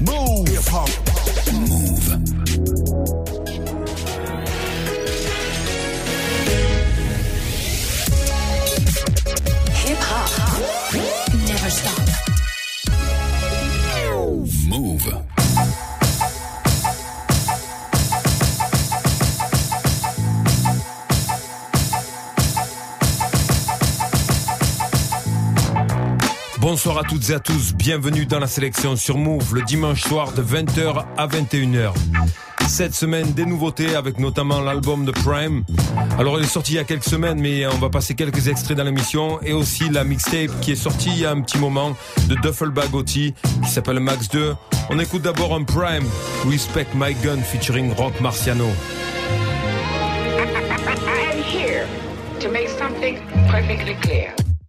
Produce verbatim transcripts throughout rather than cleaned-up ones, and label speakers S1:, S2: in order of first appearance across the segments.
S1: Move. Hip hop.
S2: Move.
S3: Hip hop. Never stop.
S2: Move.
S4: Bonsoir à toutes et à tous, bienvenue dans la sélection sur Move le dimanche soir de vingt heures à vingt et une heures. Cette semaine, des nouveautés avec notamment l'album de Prime. Alors il est sorti il y a quelques semaines, mais on va passer quelques extraits dans l'émission. Et aussi la mixtape qui est sortie il y a un petit moment de Duffel Bag O T qui s'appelle Max deux. On écoute d'abord un Prime, Respect My Gun featuring Rock Marciano.
S5: I'm here to make something perfectly clear.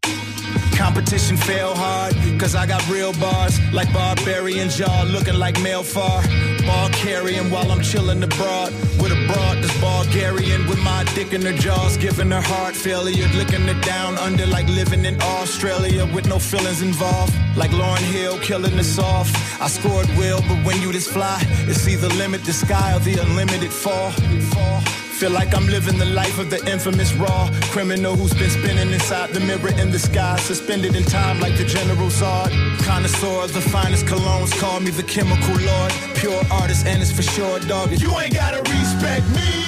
S1: Competition fell hard, cause I got real bars, like Barbarian Jaw, looking like Melfar. Ball carrying while I'm chilling abroad, with a broad that's Bulgarian, with my dick in her jaws, giving her heart failure, licking her down under like living in Australia, with no feelings involved, like Lauryn Hill killing us off. I scored well, but when you this fly, it's either limit the sky or the unlimited fall. fall. Feel like I'm living the life of the infamous raw criminal who's been spinning inside the mirror in the sky, suspended in time like the General Zod. Connoisseur of the finest colognes, call me the chemical lord. Pure artist, and it's for sure, dog. You ain't gotta respect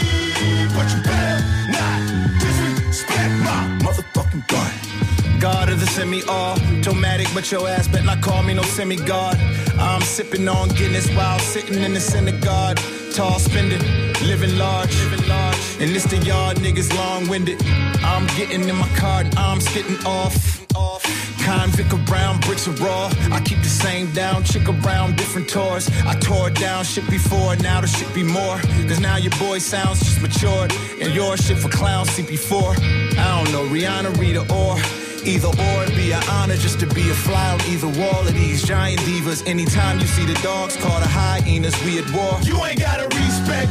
S1: me, but you better not disrespect my motherfucking gun. God of the semi-automatic, but your ass bet not call me no semi-god. I'm sipping on Guinness while sitting in the synagogue. Tall spending, living large, living large. And this the yard niggas long-winded. I'm getting in my car and I'm skitting off. off. Convict around, bricks are raw. I keep the same down, chick around, different tours. I tore it down, shit before, now the shit be more. Cause now your boy sounds just matured. And your shit for clowns, C P four. I don't know, Rihanna, Rita, or either or, it'd be an honor just to be a fly on either wall of these giant divas. Anytime you see the dogs call the hyenas, we at war. You ain't gotta respect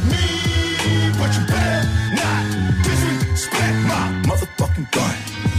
S1: me, but you better not disrespect my motherfucking gun.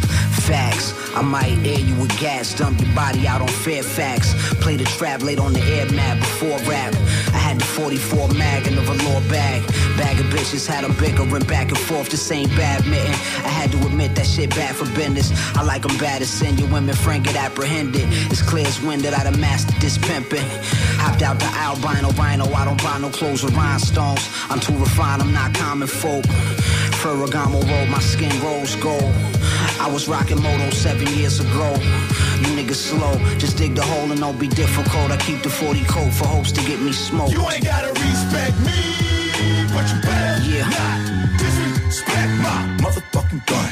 S6: Facts, I might air you with gas, dump your body out on Fairfax. Play the trap late on the air map before rap. I had the forty-four mag in the velour bag. Bag of bitches had them bickering back and forth, this ain't badminton. I had to admit that shit bad for business. I like them bad as sin, your women frank get apprehended. It's clear as wind that I done mastered this pimping. Hopped out the albino rhino, I don't buy no clothes or rhinestones. I'm too refined, I'm not common folk. Ferragamo roll, my skin rose gold. I was rocking Moto seven years ago. You niggas slow, just dig the hole and don't be difficult. I keep the forty coat for hopes to get me smoked. You ain't gotta respect me, but you better yeah. not disrespect my motherfucking gun.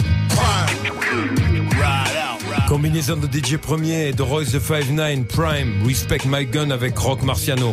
S6: Prime. Ride out, ride.
S4: Combinaison de D J Premier et de Royce the five nine, Prime, Respect My Gun avec Rock Marciano.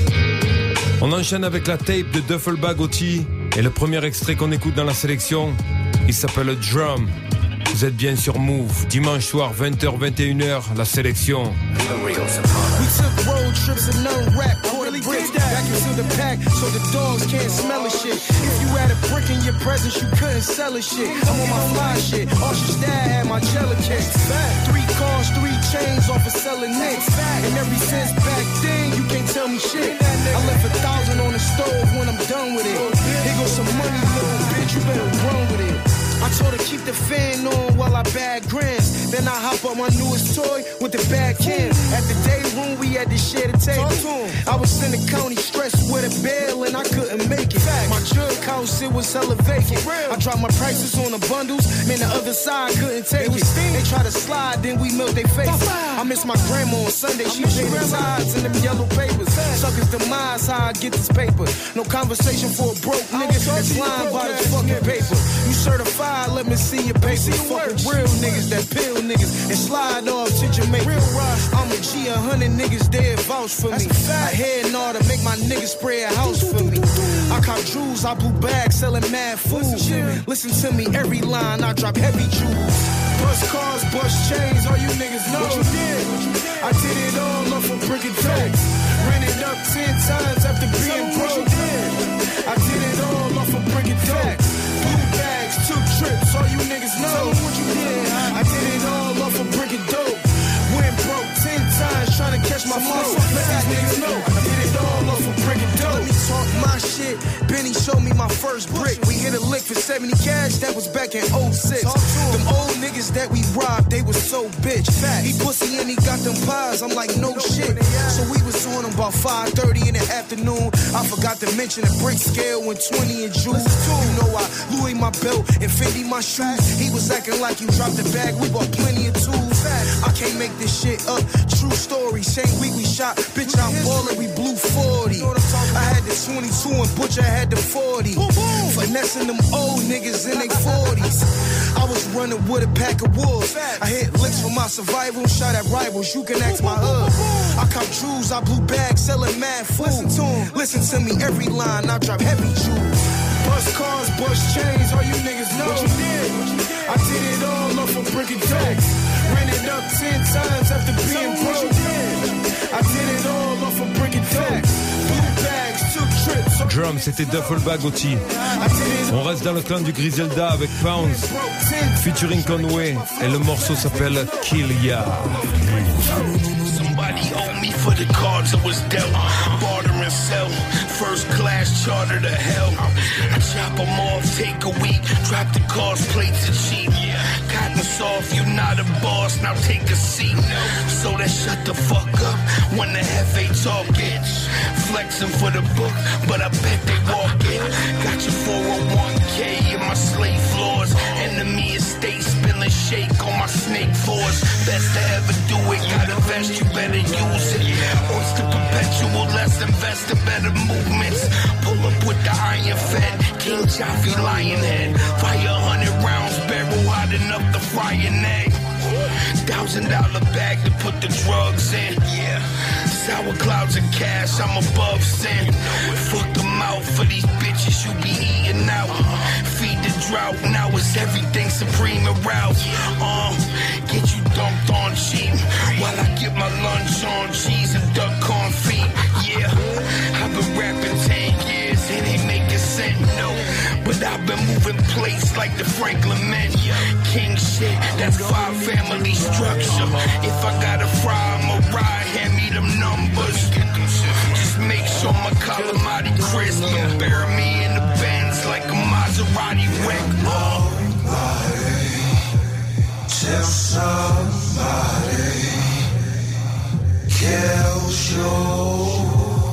S4: On enchaîne avec la tape de Duffel Bag O T et le premier extrait qu'on écoute dans la sélection, il s'appelle Drum. Vous êtes bien sur Move, dimanche soir vingt heures vingt et une heures, la sélection.
S7: We took road trips and none rap, really bricks back into the pack so the dogs can't smell a shit. If you had a brick in your presence, you couldn't sell a shit. I'm on my fly shit, Usher's dad had my jelly case. Three cars, three chains off of selling nicks. And ever since back then, you can't tell me shit. I left a thousand on the stove when I'm done with it. Here goes some money, little bitch, you better run with it. I told her keep the fan on while I bag grams. Then I hop up my newest toy with the bag cam. At the day room, we had to share the table. I was in the county stressed with a bail and I couldn't make it. My drug house, it was hella vacant. I dropped my prices on the bundles, man, the other side couldn't take it. They try to slide, then we melt their faces. I miss my grandma on Sunday, she paid the tithes in them yellow papers. Suckers demise, how I get this paper. No conversation for a broke nigga that's lying by this fucking paper. You certified, let me see your paper. Fucking real niggas that pill niggas and slide off to Jamaica. I'm a G, a hundred niggas dead vouch for me. I head and all to make my niggas spray a house for me. I caught jewels, I blew bags, selling mad food. Listen to me, every line I drop heavy jewels. Bust cars, bust chains, all you niggas know. What you did? I did it all off of brick and tax. Ran it up ten times after being broke. I did it all off of brick and tax. Blue bags, took trips, all you niggas know. What you did? I did it all off of brick and dope. Went broke ten times trying to catch my flow. Let these niggas seventy cash, that was back in oh six. Them old niggas that we robbed, they was so bitch. He pussy and he got them pies, I'm like, no shit. So we was on him about five thirty in the afternoon. I forgot to mention the brick scale when twenty and June. You know I Louis my belt and Fendi my shoes. He was acting like you dropped the bag, we bought plenty of tools. I can't make this shit up, true story. Same week we shot, bitch I'm ballin', we blew forty. I had the twenty-two and Butcher had the forty. Finessing them old niggas in their forties. I was running with a pack of wolves. I hit licks for my survival, shot at rivals, you can ask my hood. I cop jewels, I blew bags, selling mad food. Listen to him, listen to me, every line, I drop heavy jewels. Bust cars, bust chains, all you niggas know. What you did? I did it all off of brick and dogs. Ran it up ten times after being broke. I did it all off of brick and dogs. Blue bags, two trips.
S4: Drum, c'était Duffelbag Oti. On reste dans le clan du Griselda avec Pounds, featuring Conway, et le morceau s'appelle Kill Ya.
S8: Somebody owed me for the cards I was dealt. Barter and sell, first class charter to hell. I chop them off, take a week, drop the cost, plates are cheap. Cotton soft, you not a boss, now take a seat. So that shut the fuck up when the hefe talk it. Flexing for the book, but I bet they walk it. Got your four oh one k in my slave floors. Enemy estate spilling shake on my snake force. Best to ever do it, gotta vest, you better use it. Oyster perpetual, let's invest in better movements. Pull up with the iron fed, King Jaffe Lionhead. Fire a hundred rounds, barrel hot enough to fry an egg. Thousand dollar bag to put the drugs in. Yeah. Sour clouds of cash, I'm above sin. Fuck them out for these bitches you be eating out. Feed the drought, now it's everything supreme and route. Um, get you dumped on cheap while I get my lunch on cheese and duck confit. Yeah, I've been rapping ten years, it ain't making sense, no. But I've been moving plates like the Franklin men. King shit, that's five family structure. If I gotta fry, I'ma ride, hand me them numbers. Just make sure my calamari crisp and bury me in the Benz like a Maserati wreck.
S9: Somebody, tell somebody, kills you,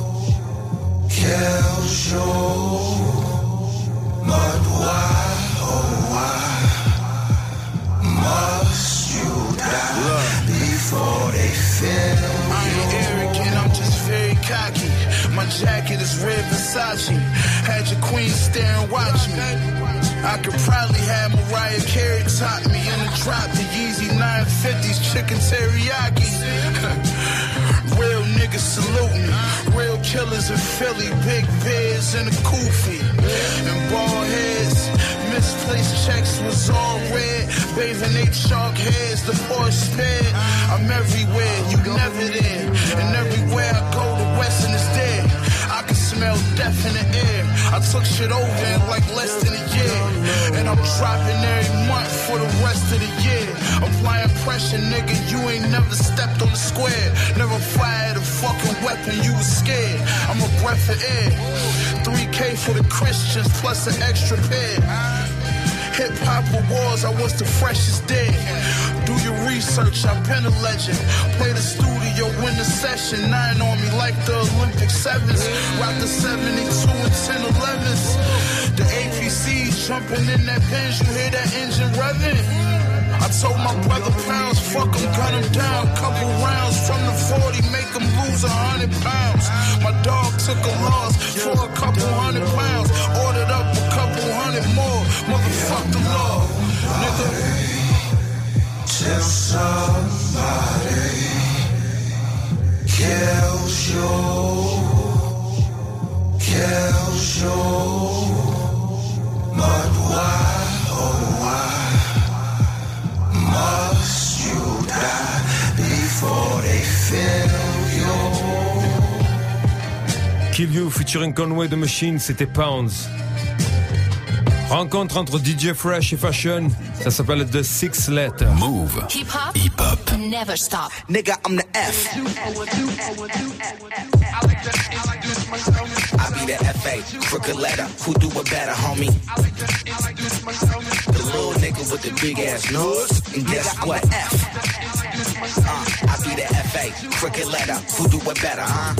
S9: kills you. But why, oh why, must you die before they feel you?
S8: I ain't arrogant, I'm just very cocky. My jacket is red Versace. Had your queen staring, watch me. I could probably have Mariah Carey top me in the drop. The Yeezy nine fifties, chicken teriyaki. Real niggas salute me. Real killers in Philly, big bears in a kufi. And bald heads, misplaced checks was all red. Bathing eight chalk heads, the Porsche sped. I'm everywhere, you never there. And everywhere I go, the Western is there. I can smell death in the air. I took shit over in like less than a year. And I'm dropping every month for the rest of the year. Applying pressure, nigga, you ain't never stepped on the square. Never fired a fucking weapon, you was scared. I'm a breath of air. three K for the Christians, plus an extra pair. Hip-hop awards, I was the freshest dead. Do your research, I've been a legend. Play the studio, win the session. Nine on me like the Olympic Sevens. Rock the seventy-two and ten elevens. The A P Cs jumping in that Benz, you hear that engine revving. I told my brother Pounds, fuck him, gun him down. Couple rounds from the forty, make him lose a hundred pounds. My dog took a loss for a couple hundred pounds. Ordered up a couple hundred more. Motherfuck the law, nigga.
S9: Tell somebody, kills you, kills you. But why, oh why, must you die before they feel you?
S4: Kill You featuring Conway the Machine, c'était Pounds. Rencontre entre D J Fresh et Fashion, ça s'appelle The Six Letter.
S2: Move.
S3: Hip hop.
S2: Hip hop.
S3: Never stop.
S6: Nigga, I'm the F. I be the F A, crooked letter. Who do it better, homie? The little nigga with the big ass nose. And guess what? F. Uh, I be the F A, crooked letter. Who do it better, huh?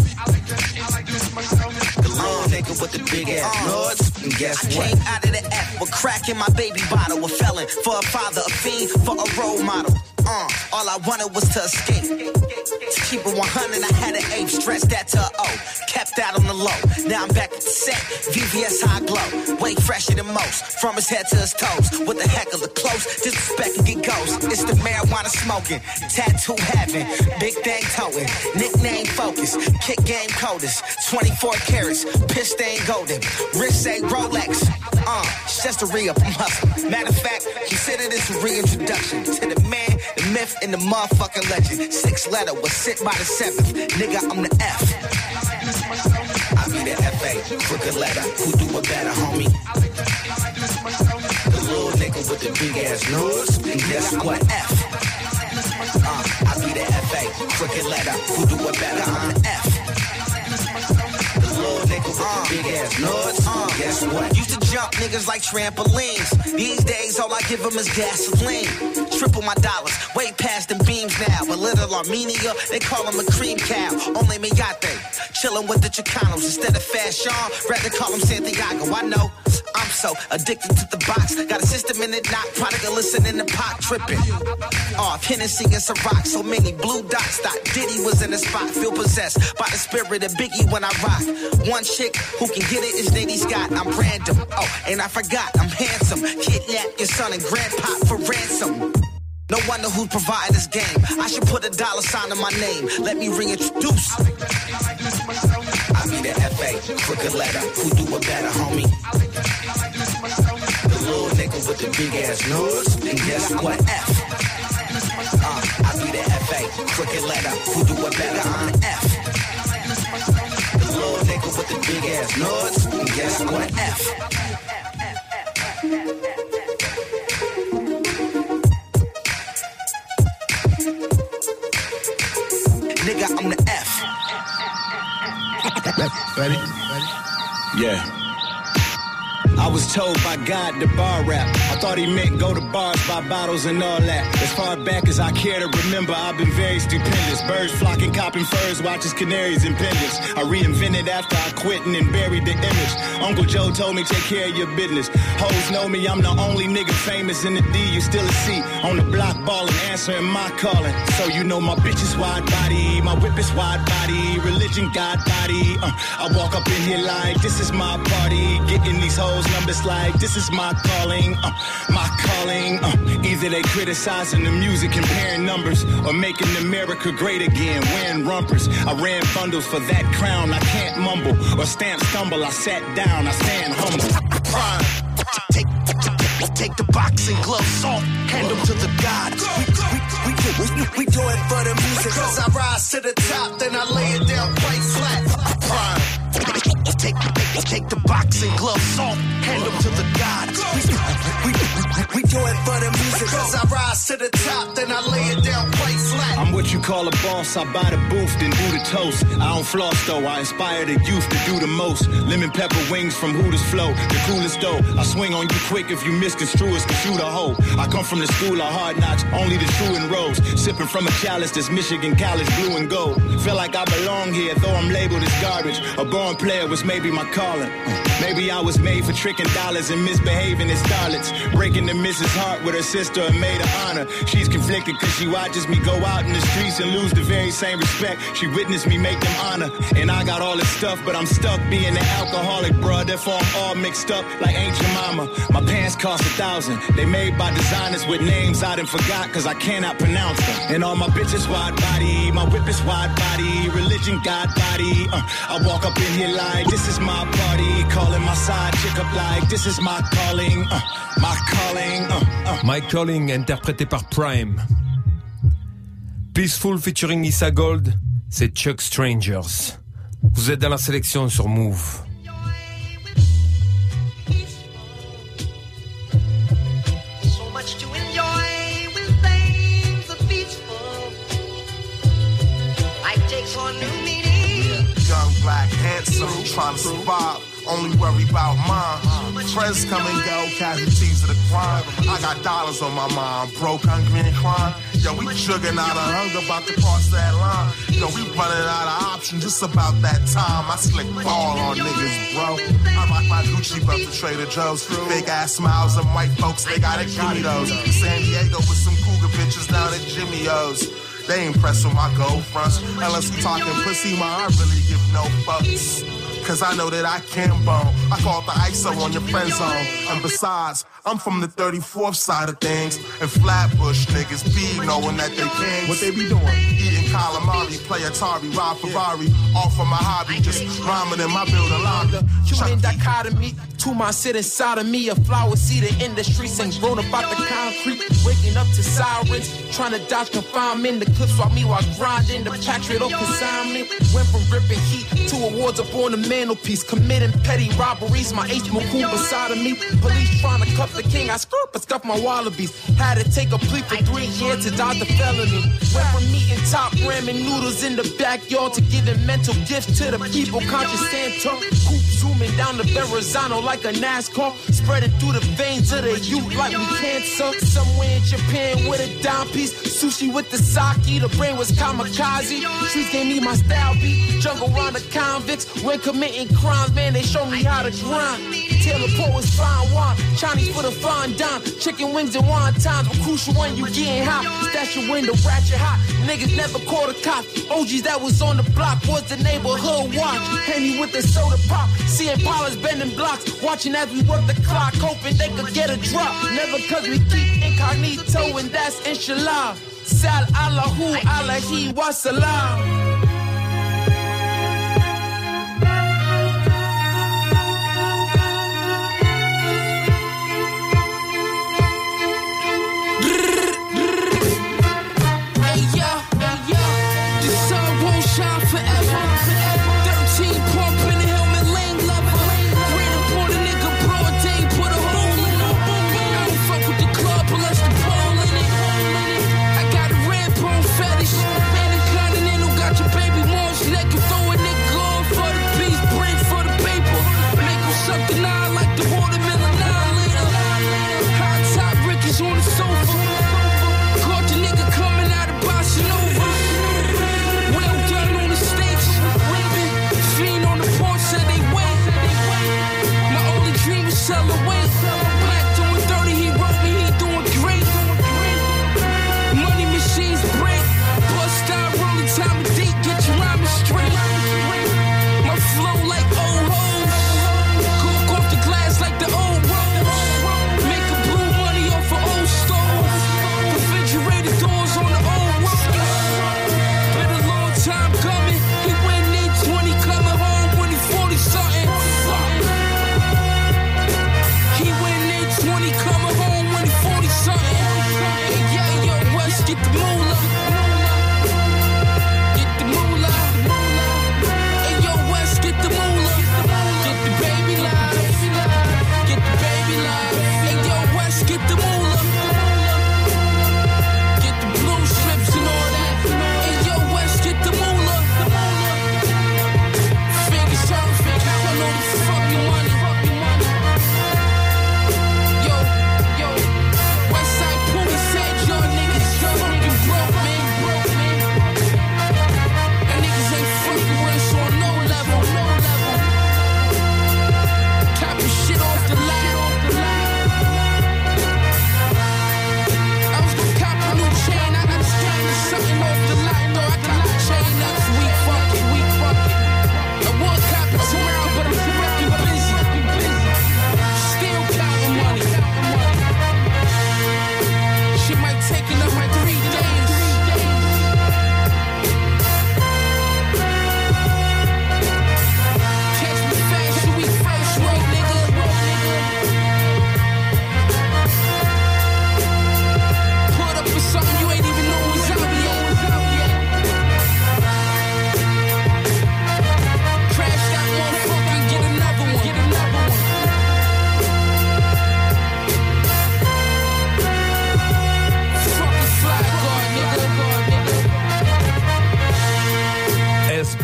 S6: The little nigga with the big ass nose. And guess I what? I came out of the F with crack in my baby bottle. A felon for a father, a fiend for a role model. Uh, all I wanted was to escape. To keep it one hundred, I had an ape, stretched that to an O. Kept that on the low. Now I'm back at the set. V V S high glow. Way fresher than most. From his head to his toes. With the heck of the close. Disrespect and get ghost. It's the marijuana smoking. Tattoo having. Big thing towing. Nickname focus. Kick game coders. twenty-four carats. Piss stain golden. Wrist say Rolex. Uh, it's just a re-up. I'm hustling. Matter of fact, consider this a reintroduction to the man, the myth, and the motherfucking legend. Six letter was sent by the seventh. Nigga, I'm the F. I be the F A, crooked letter. Who do it better, homie? The little nigga with the big ass nose. And guess what? F. Uh, I be the F A, crooked letter. Who do it better? I'm the F. The little nigga with the big ass nose. Uh, guess what? Used to jump niggas like trampolines. These days, all I give them is gasoline. Triple my dollars, way past them beams now. But little Armenia, they call him a cream cow. Only Miyate, chillin' with the Chicanos. Instead of Fashion, rather call him Santiago. I know, I'm so addicted to the box. Got a system in it, not prodigal, listening to pop tripping. Off Hennessy and Ciroc, so many blue dots. Thought Diddy was in the spot, feel possessed by the spirit of Biggie when I rock. One chick who can get it is Nitty Scott. I'm random, oh, and I forgot, I'm handsome. Kidnap your son and grandpa for ransom. No wonder who's providing this game. I should put a dollar sign on my name. Let me reintroduce. I be the F A, crooked letter. Who do it better, homie? The little nigga with the big ass nose. And guess what? F. Uh, I be the F A, crooked letter. Who do it better? I'm the F. The little nigga with the big ass nose. And guess what? F. Nigga, I'm the F.
S1: Ready? Ready? Yeah. I was told by God to bar rap. I thought he meant go to bars, buy bottles and all that. As far back as I care to remember, I've been very stupendous. Birds flocking, copping furs, watches canaries and pendants. I reinvented after I quit and then buried the image. Uncle Joe told me take care of your business. Hoes know me, I'm the only nigga famous in the D. You still a C on the block ballin', answering my calling. So you know my bitch is wide body, my whip is wide body, religion God body. Uh, I walk up in here like this is my party, getting these hoes numbers like this is my calling, uh, my calling. Uh, either they criticizing the music, comparing numbers, or making America great again, wearing rumpers. I ran bundles for that crown, I can't mumble or stamp stumble. I sat down, I stand humble. Prime. Take, take, take the boxing gloves off, hand them to the gods. We, we, we, we, we do it for the music, cause I rise to the top, then I lay it down quite flat. Prime. Take, take, take the boxing gloves off, hand them to the gods. We, we, we, we do it for the music, cause I rise to the top, then I lay it down quite flat. I'm what you call a boss, I buy the booth, then do the toast. I don't floss though, I inspire the youth to do the most. Lemon pepper wings from Hooters Flow, the coolest dough. I swing on you quick if you misconstrue us, can shoot a hoe. I come from the school of hard knocks, only the true and rose. Sipping from a chalice that's Michigan College blue and gold. Feel like I belong here, though I'm labeled as garbage. A born player was maybe my calling. Maybe I was made for tricking dollars and misbehaving as starlets. Breaking the Missus Hart with her sister a maid of honor. She's conflicted cause she watches me go out in the streets and lose the very same respect she witnessed me make them honor. And I got all this stuff, but I'm stuck being an alcoholic, bruh. Therefore I'm all mixed up like Ain't Your Mama. My pants cost a thousand. They made by designers with names I done forgot cause I cannot pronounce them. And all my bitches wide body, my whip is wide body, religion God body. Uh, I walk up in here like this is my party, calling my side chick up like this is my calling, uh, my calling, uh, uh.
S4: My Calling, interprété par Prime. Peaceful featuring Issa Gold, c'est Chuck Strangers. Vous êtes dans la sélection sur Move.
S10: Black, handsome, trying to survive only worry about mine. Friends come and go, casualties of the crime. I got dollars on my mind, broke, hungry, and crime. Yo, we jugging out of hunger, about to cross that line. Yo, we running out of options, just about that time. I slick ball on niggas, bro. I rock my Gucci belt to Trader Joe's. Big ass smiles, them white folks, they gotta give me those. San Diego with some cougar bitches down at Jimmy O's. They ain't pressed with my gold fronts. Unless we talking pussy, ma, I really give no fucks. Cause I know that I can bone. I call it the I S O on your friend zone. And besides, I'm from the thirty-fourth side of things. And Flatbush niggas be knowing that they can. What they be doing? Eating calamari, play Atari, ride Ferrari. All for my hobby, just rhyming in my building lobby.
S11: Human dichotomy, two minds sit inside of me. A flower seed in industry, sing grown about the concrete. Waking up to sirens, trying to dodge confinement. The clips while me while grinding, the patriot of consignment. Went from ripping heat to awards up on the mantelpiece. Committing petty robberies, my H McCool beside of me. Police trying to cuff the king, I screw up and scuff my wallabies. Had to take a plea for three years to dodge the felony. Went from eating top ramen noodles in the backyard to giving mental gifts to the people. Conscious Santa, coop zooming down the Verrazano like a NASCAR. Spreading through the veins of the youth like we cancer. Somewhere in Japan with a dime piece. Sushi with the sake, the brain was kamikaze. Streets gave me my style beat. Jungle round the convicts. When committing crimes, man, they show me how to grind. Taylor Poets fine wine. Chinese for the fine dime. Chicken wings and wontons. But crucial when you getting hot. Stash your window, ratchet hot. Niggas never caught a cop. O Gs that was on the block was the neighborhood watch. Henny with the soda pop. Seeing Paula's bending blocks. Watching as we work the clock. Hoping they could get a drop. Never cause we keep incognito and that's inshallah. Sal Allahu Alahi wa salam. Well done on the stakes. Fiend on the porch, said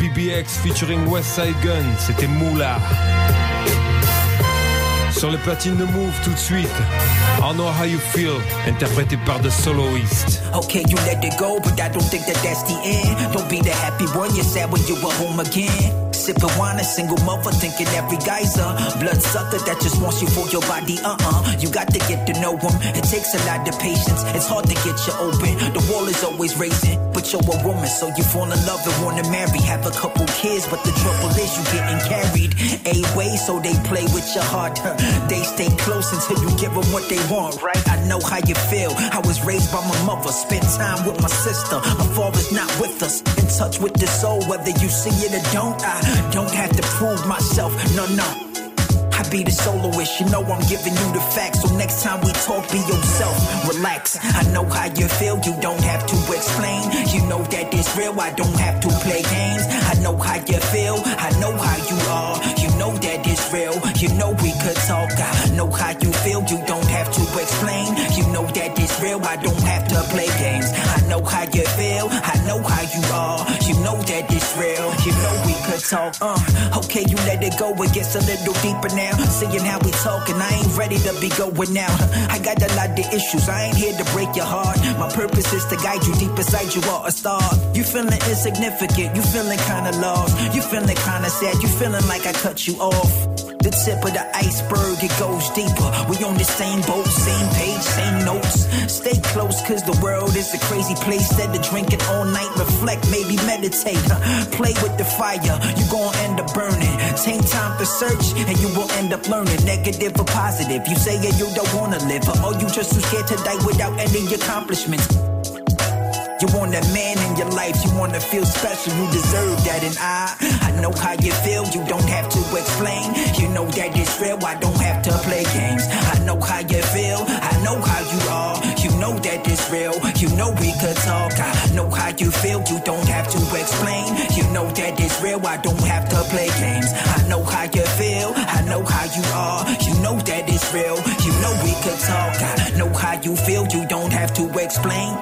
S4: P B X featuring Westside Gun, c'était Moula. Sur les platines de Move tout de suite, I Know How You Feel, interprété par The Soloist.
S6: Okay, you let it go, but I don't think that that's the end. Don't be the happy one, you're sad when you were home again. Sipping wine, a single mother, thinking every guy's a bloodsucker that just wants you for your body. Uh-uh, you got to get to know him. It takes a lot of patience, it's hard to get you open. The wall is always raising, but you're a woman, so you fall in love and wanna marry. Have a couple kids, but the trouble is you getting carried. A-way, so they play with your heart. They stay close until you give them what they want, right? I know how you feel. I was raised by my mother, spent time with my sister. My father's not with us, in touch with the soul, whether you see it or don't. I don't have to prove myself, no, no. I be the soloist, you know I'm giving you the facts. So next time we talk, be yourself, relax. I know how you feel, you don't have to explain. You know that it's real, I don't have to play games. I know how you feel, I know how you are. You know that it's real, you know we could talk. I know how you feel, you don't have to explain. You know that it's real, I don't have to play games. I know how you feel, I know how you are. You know that it's real, you know we could talk. Uh, okay, you let it go, it gets a little deeper now. Seeing how we talk and I ain't ready to be going out. I got a lot of issues, I ain't here to break your heart. My purpose is to guide you deep inside, you are a star. You feeling insignificant, you feeling kinda lost. You feeling kinda sad, you feeling like I cut you off. The tip of the iceberg, it goes deeper. We on the same boat, same page, same notes. Stay close, cause the world is a crazy place. Instead of drinking all night, reflect, maybe meditate. Play with the fire, you gon' end up burning. Take time to search, and you will end up learning. Negative or positive, you say yeah, you don't wanna live. Or you just too scared to die without any accomplishments. You want a man in your life, you wanna feel special, you deserve that. And I, I know how you feel, you don't have to explain. You know that it's real, I don't have to play games. I know how you feel, I know how you are. You know that it's real, you know we could talk. I know how you feel, you don't have to explain. You know that it's real, I don't have to play games. I know how you feel, I know how you are. You know that it's real, you know we could talk. I know how you feel, you don't have to explain.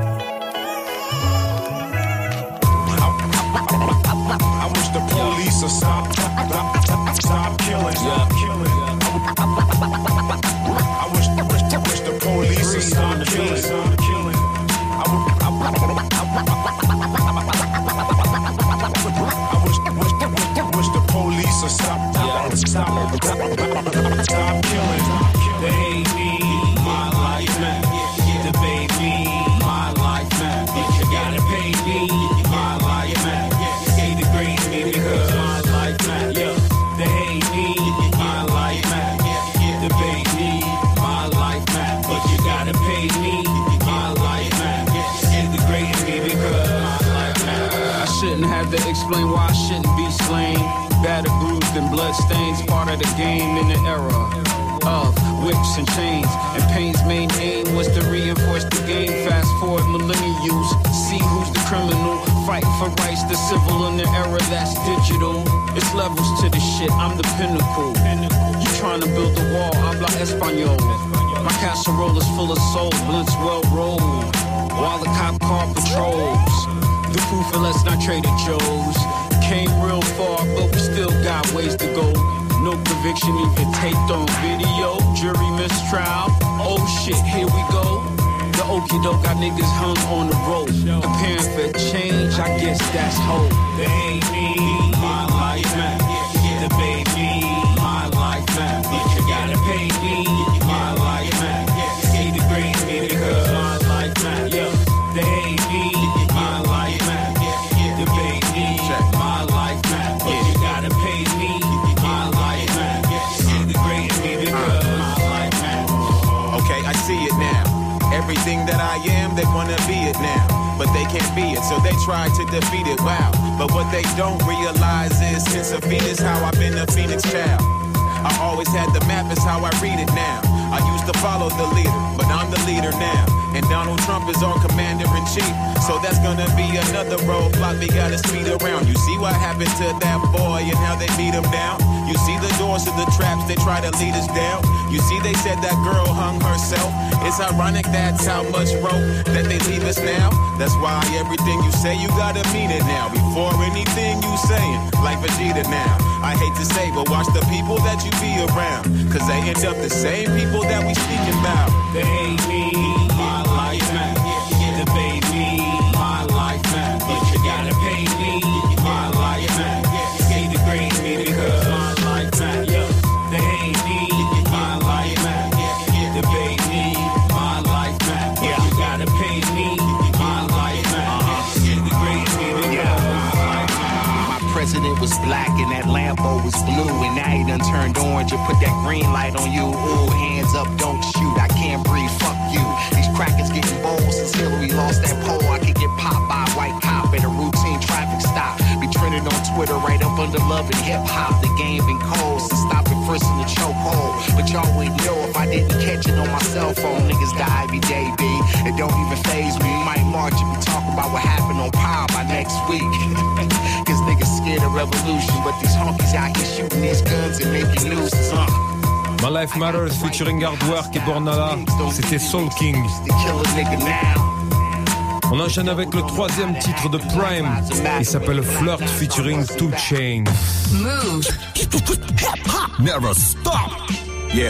S12: I wish the police would stop, stop, stop killing, stop killing. I wish, wish, wish the police would stop killing, stop killing. I wish, wish, wish the police would stop, stop, stop, stop killing. They hate me, my life, man. Debate me, my life, man. You gotta pay me, my life, man.
S13: To explain why I shouldn't be slain. Battered, bruised, and bloodstains, part of the game in the era of whips and chains. And Payne's main aim was to reinforce the game. Fast forward millennials, see who's the criminal. Fight for rights, the civil in the era that's digital. It's levels to the shit, I'm the pinnacle. You trying to build a wall, habla Espanol. My casserole is full of soul, blunts well rolled, while the cop car patrols. The proof of let's not Trader Joe's. Came real far, but we still got ways to go. No conviction even taped on video. Jury mistrial. Oh shit, here we go. The okie doke got niggas hung on the rope. Preparing for change, I guess that's hope.
S12: They ain't me, my life, man. Debate me, my life, man. You gotta pay me, my life, man. They degrade me because my life, man. Yeah, they ain't me, my life, man. Debate me, my life, man. You gotta pay me, my life, man. They degrade me because my life, man.
S14: Okay, I see it now. Everything that I am, they wanna be it now. But they can't be it, so they try to defeat it, wow. But what they don't realize is since a Venus, how I've been a Phoenix child. I always had the map, is how I read it now. I used to follow the leader, but I'm the leader now. And Donald Trump is our commander-in-chief. So that's gonna be another roadblock we gotta speed around. You see what happened to that boy and how they beat him down? You see the doors to the traps they try to lead us down? You see they said that girl hung herself? It's ironic that's how much rope that they leave us now. That's why everything you say, you gotta mean it now. Before anything you saying, like Vegeta now. I hate to say, but watch the people that you be around. Cause they end up the same people that we speaking about.
S12: They hate me, my life matter. Debate me, my life matter. But you gotta pay me, my life matter. They degrade me because my life matter. They hate me, my life matter. Debate me, my life matter. But you gotta pay me, my life matter. They degrade me because my life matter.
S15: My president was black and that Lambo was blue, and now he done turned orange and put that green light on you. Ooh, hands up, don't shoot, I can't breathe, fuck you. These crackers getting bold since Hillary lost that poll. I could get popped by a white cop at a routine traffic stop. Be trending on Twitter right up under love and hip hop. The game been cold since stopping first in the chokehold. But y'all wouldn't know if I didn't catch it on my cell phone. Niggas die every day, B. It don't even faze me. We might march and be talking about what happened on Power by next week. Cause niggas scared of revolution, but these honkies out here shooting these guns and making news. Uh.
S4: My Life Matters featuring Hardwork et Bornala, c'était Soul King. On enchaîne avec le troisième titre de Prime, il s'appelle Flirt featuring two Chainz.
S3: Move.
S2: Never stop.
S1: Yeah.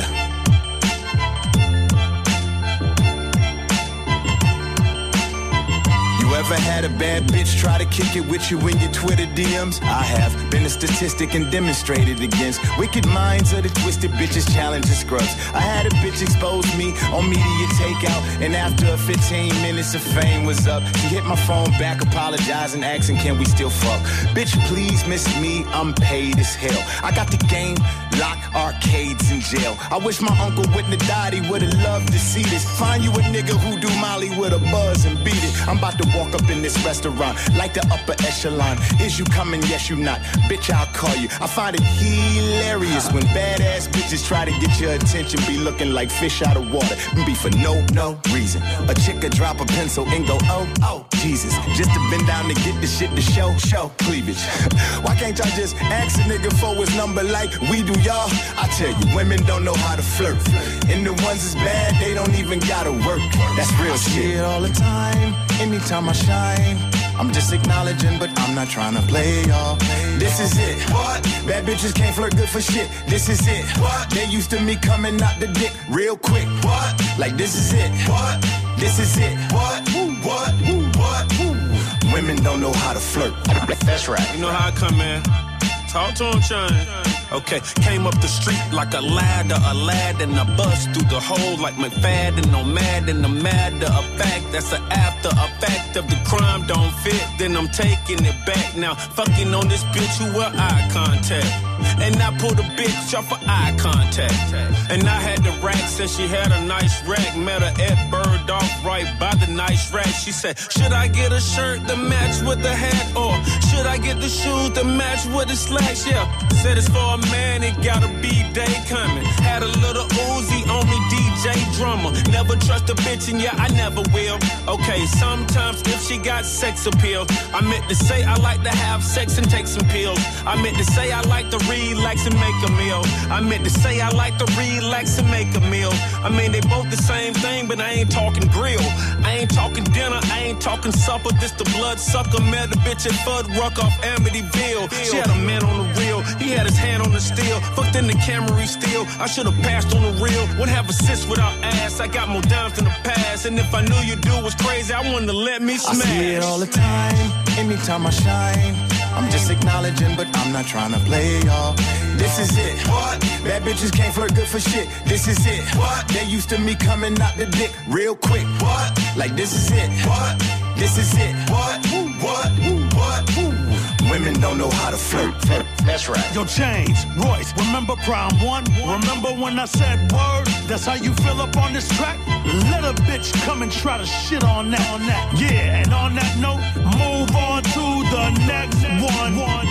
S1: You ever had a bad bitch try to kick it with you in your Twitter D Ms? I have been a statistic and demonstrated against wicked minds of the twisted bitches challenging scrubs. I had a bitch expose me on media takeout, and after fifteen minutes of fame was up, she hit my phone back apologizing, asking can we still fuck? Bitch, please miss me, I'm paid as hell. I got the game, lock arcades in jail. I wish my uncle wouldn't have died, he would've loved to see this. Find you a nigga who do Molly with a buzz and beat it. I'm about to walk up in this restaurant like the upper echelon. Is you coming? Yes, you not. Bitch, I'll call you. I find it hilarious when badass bitches try to get your attention, be looking like fish out of water, be for no, no reason. A chick could drop a pencil and go, oh, oh, Jesus. Just to bend down to get the shit to show, show cleavage. Why can't y'all just ask a nigga for his number like we do y'all? I tell you, women don't know how to flirt. And the ones that's bad, they don't even gotta work. That's real I shit. See it all the time, anytime I shine. I'm just acknowledging, but I'm not trying to play y'all. This is it. What? Bad bitches can't flirt good for shit. This is it. What? They used to me coming out the dick real quick. What? Like this is it. What? This is it. What? Woo, what? Woo, what? Woo. Women don't know how to flirt.
S16: That's right. You know how I come in. Talk to him, Chine. Okay, came up the street like a ladder, a lad and a bust through the hole like McFadden, no mad and the matter of fact. That's an after effect of the crime don't fit. Then I'm taking it back now. Fucking on this bitch who wear eye contact. And I pulled a bitch off for eye contact. And I had the rack, said she had a nice rack. Met her at Bird off right by the nice rack. She said, should I get a shirt to match with the hat? Or should I get the shoes to match with the slacks? Yeah, said it's for a man, it gotta be day coming. Had a little Uzi on me, D J drummer. Never trust a bitch and yeah, I never will. Okay, sometimes if she got sex appeal, I meant to say I like to have sex and take some pills. I meant to say I like to relax and make a meal. I meant to say I like to relax and make a meal. I mean, they both the same thing, but I ain't talking grill. I ain't talking dinner, I ain't talking supper. This the blood sucker. Met a bitch at Fuddruck off Amityville. She had a man on the wheel, he had his hand on the steel. Fucked in the Camry still, I should've passed on the real. Would have assist without ass, I got more dimes in the past. And if I knew you do was crazy, I wanted to let me smash.
S1: I see it all the time, anytime I shine. I'm just acknowledging, but I'm not trying to play y'all. This is it. What? Bad bitches can't flirt good for shit. This is it. What? They used to me coming out the dick real quick. What? Like this is it. What? This is it. What? Woo, what? Woo, what? Woo. Women don't know how to flirt.
S17: That's right. Yo, Chainz, Royce, remember Prime One? Remember when I said word? That's how you feel up on this track? Let a bitch come and try to shit on that, on that. Yeah, and on that note, move on to the next one. one.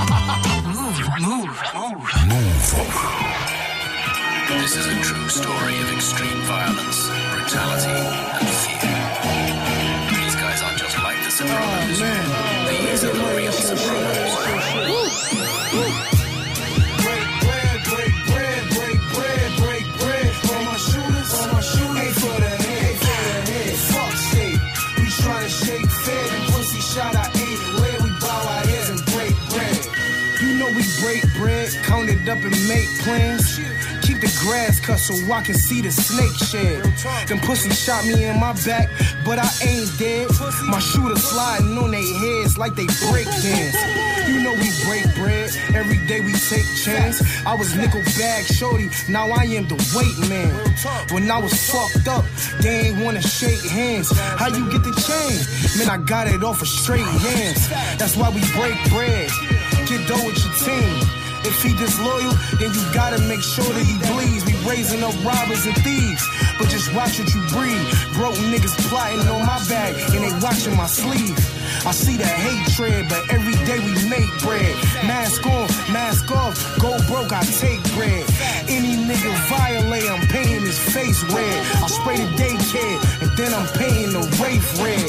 S3: Move, move, move.
S2: Move.
S18: This is a true story of extreme violence, brutality, and fear.
S7: Oh, man. Here's a money some shit. Woo. Break bread, break bread, break bread, break bread. All my shooters, all my shooters. Ain't for the head, ain't for the head. Fuck state. We tryna shake fed and pussy shot I ate. Where we bow our heads and break bread. You know we break bread, count it up and make plans. Keep the grass cut so I can see the snake shed. Them pussy shot me in my back, but I ain't dead. My shooter sliding on their heads like they break dance. You know we break bread, every day we take chance. I was nickel bag shorty, now I am the weight man. When I was fucked up, they ain't wanna shake hands. How you get the chain? Man, I got it off of straight hands. That's why we break bread. Get dough with your team. If he disloyal, then you gotta make sure that he bleeds. We raising up robbers and thieves, but just watch what you breathe. Broke niggas plotting on my back, and they watching my sleeve. I see the hatred, but every day we make bread. Mask on, mask off, go broke, I take bread. Any nigga violate, I'm painting his face red. I spray the daycare, and then I'm painting the Wraith red.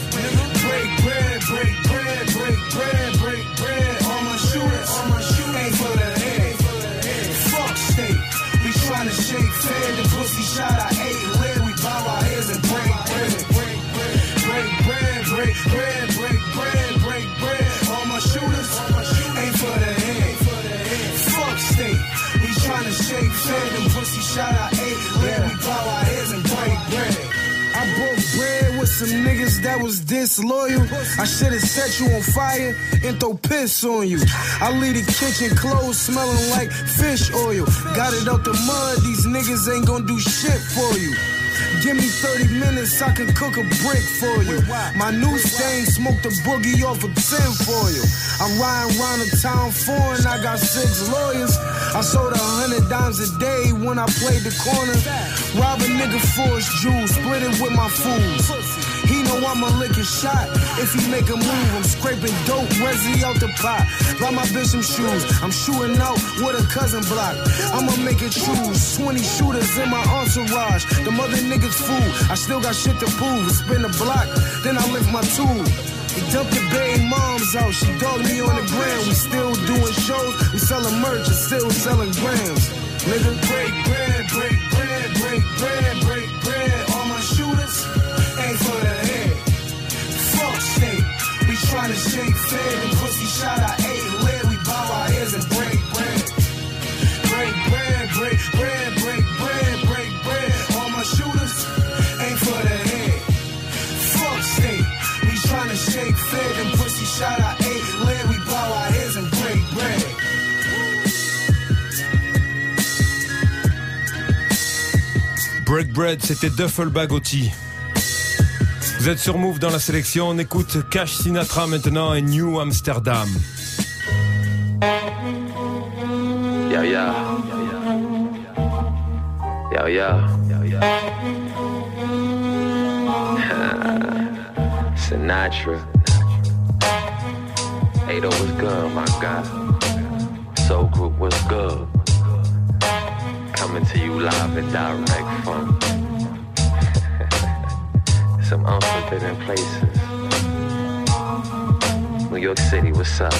S7: Break bread, break bread, break bread, break bread. All my shooters, all my shooters. Ain't for the head, fuck state. We tryna shake fed, the pussy shot I ate. Where we bow our heads and break bread, break bread, break bread, break bread, break bread, break bread. All my shooters ain't for the head, fuck state. We tryna shake fed, the pussy shot I ate. Where we bow our heads and break bread. I broke bread with some niggas that was disloyal. I should've set you on fire and throw piss on you. I leave the kitchen clothes smelling like fish oil. Got it out the mud, these niggas ain't gonna do shit for you. Give me thirty minutes, I can cook a brick for you. My new stain smoked a boogie off a tin foil. I'm riding around the town foreign, I got six lawyers. I sold a hundred dimes a day when I played the corner. Rob a nigga for his jewels, split it with my fools. He know I'ma lick his shot if he make a move. I'm scraping dope, Resi out the pot. Buy my bitch some shoes, I'm shooting out with a cousin block. I'ma make it choose, twenty shooters in my entourage. The mother niggas fool, I still got shit to prove. Spin the block, then I lift my tool. He dumped the baby moms out, she dogged me on the gram. We still doing shows, we selling merch and still selling grams. Nigga, break bread, break bread, break bread, break bread. All my shooters ain't for the head. Fuck state, we tryna shake fed and pussy shot I ate. Where we bow our heads and break bread. Break bread, break bread, break bread, break bread. All my shooters ain't for the head. Fuck state, we tryna shake fed and pussy shot I ate. Where we bow our heads and break bread.
S4: Break Bread, c'était Duffel Bagotti. Vous êtes sur Move dans la sélection, on écoute Cash Sinatra maintenant et New Amsterdam.
S18: Yo, yo. Yo, yo. Sinatra. Ado was good, my God. Soul Group was good. Coming to you live and direct from some unforbidden places. New York City, what's up?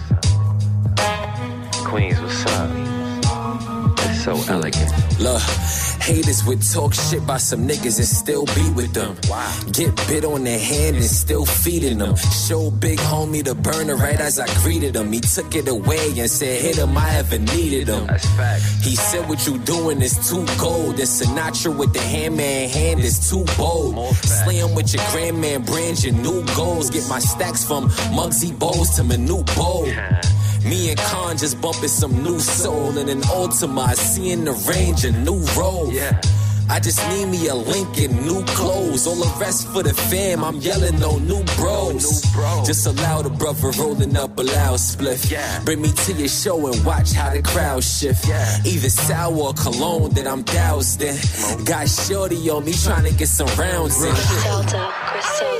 S18: Queens, what's up? It's so elegant.
S19: Look, haters would talk shit about some niggas and still be with them. Get bit on the hand and still feeding them. Show big homie the burner right as I greeted him. He took it away and said, hit him, I ever needed him.
S18: That's fact.
S19: He said, what you doing is too gold. And Sinatra with the hammer in hand is too bold. Slam with your grandman brand, your new goals. Get my stacks from Muggsy Bowles to my new bowl. Me and Khan just bumping some new soul in an Ultima. I see in the range a new role.
S18: Yeah.
S19: I just need me a link and new clothes. All the rest for the fam, I'm yelling no new bros.
S18: New bro.
S19: Just allow the brother rolling up a loud spliff.
S18: Yeah.
S19: Bring me to your show and watch how the crowd shift.
S18: Yeah.
S19: Either sour or cologne that I'm doused in. Got shorty on me trying to get some rounds in.
S20: Griselda, Griselda.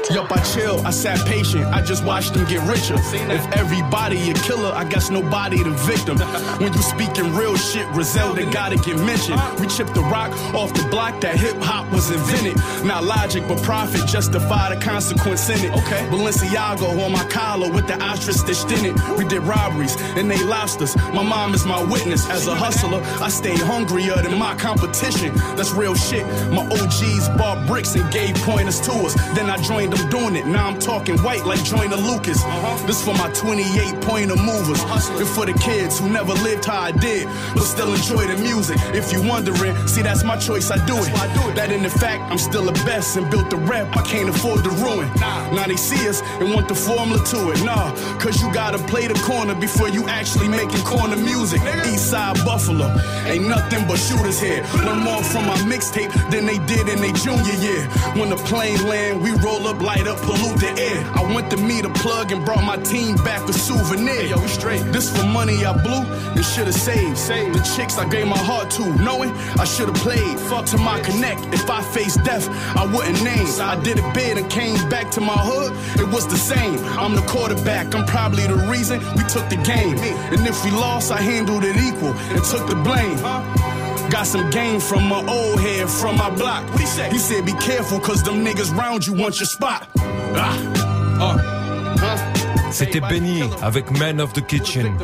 S7: Yup, I chill, I sat patient, I just watched them get richer. If everybody a killer, I guess nobody the victim. When you speaking real shit, Griselda gotta get mentioned. We chipped the rock off the block that hip hop was invented. Not logic, but profit justify the consequence in it. Okay. Balenciaga on my collar with the ostrich stitched in it. We did robberies and they lost us. My mom is my witness. As a hustler, I stay hungrier than my competition. That's real shit. My O Gs bought bricks and gave pointers to us. Then I joined them doing it. Now I'm talking white like Joyner Lucas. Uh-huh. This for my twenty-eight pointer movers. And for the kids who never lived how I did, but still enjoy the music. If you wondering, see that's my choice, I do it. I do it. That in the fact, I'm still the best and built the rep I can't afford to ruin. Nah. Now they see us and want the formula to it. Nah, cause you gotta play the corner before you actually making corner music. Eastside Buffalo, ain't nothing but shooters here. Learn more from my mixtape than they did in their junior year. When the plane land, we roll up, light up, pollute the air. I went to meet a plug and brought my team back a souvenir. Yo, we straight. This for money I blew and should've saved. Save. The chicks I gave my heart to, knowing I should've played. Fuck to my connect. If I faced death, I wouldn't name. I did a bid and came back to my hood. It was the same. I'm the quarterback. I'm probably the reason we took the game. And if we lost, I handled it equal and took the blame. Got some game from my old head from my block. What he say? He said, be careful, cause them niggas round you want your spot. Ah. Uh. Huh?
S4: C'était Benny avec Man of the Kitchen.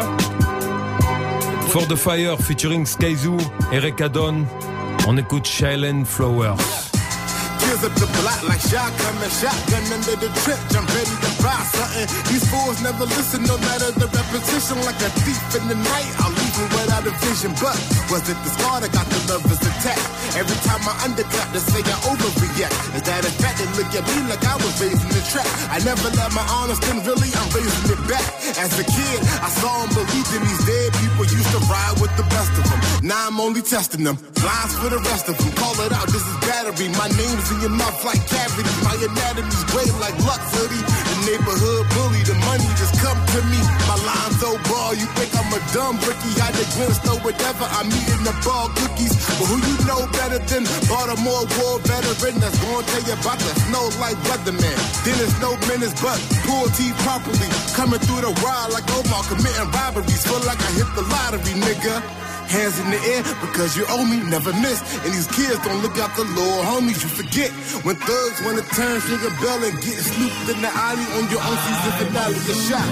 S4: For the Fire featuring Skyzoo, Eric Adon. On écoute Shailene Flowers.
S8: Tears up the block like shotgun and shotgun under the trench. I'm ready to buy something. These fools never listen, no matter the repetition. Like a thief in the night, I'll leave them without a vision. But was it the scar that got the lovers attack? Every time I undercut, they say I overreact. Is that a fact? They look at me like I was raised in the trap. I never let my honor spin, really, I'm raising it back. As a kid, I saw them believe in these dead people used to ride with the best of them. Now I'm only testing them. Lines for the rest of them. Call it out, this is battery. My name's in your mouth like cavities. My anatomy's great like Luxury. The neighborhood bully, the money just come to me. My line's so ball, you think I'm a dumb rookie. I the glimpse, or whatever, I'm eating the ball cookies. But who you know better than Baltimore war veteran that's gonna tell you about the snow like weatherman. Then there's no minutes but pull teeth properly. Coming through the wild like Omar, committing robberies. Feel like I hit the lottery, nigga. Hands in the air because you owe me, never miss. And these kids don't look out the little homies, you forget. When thugs wanna turn, finger bell and get snooped in the alley on your own season finale, a shot.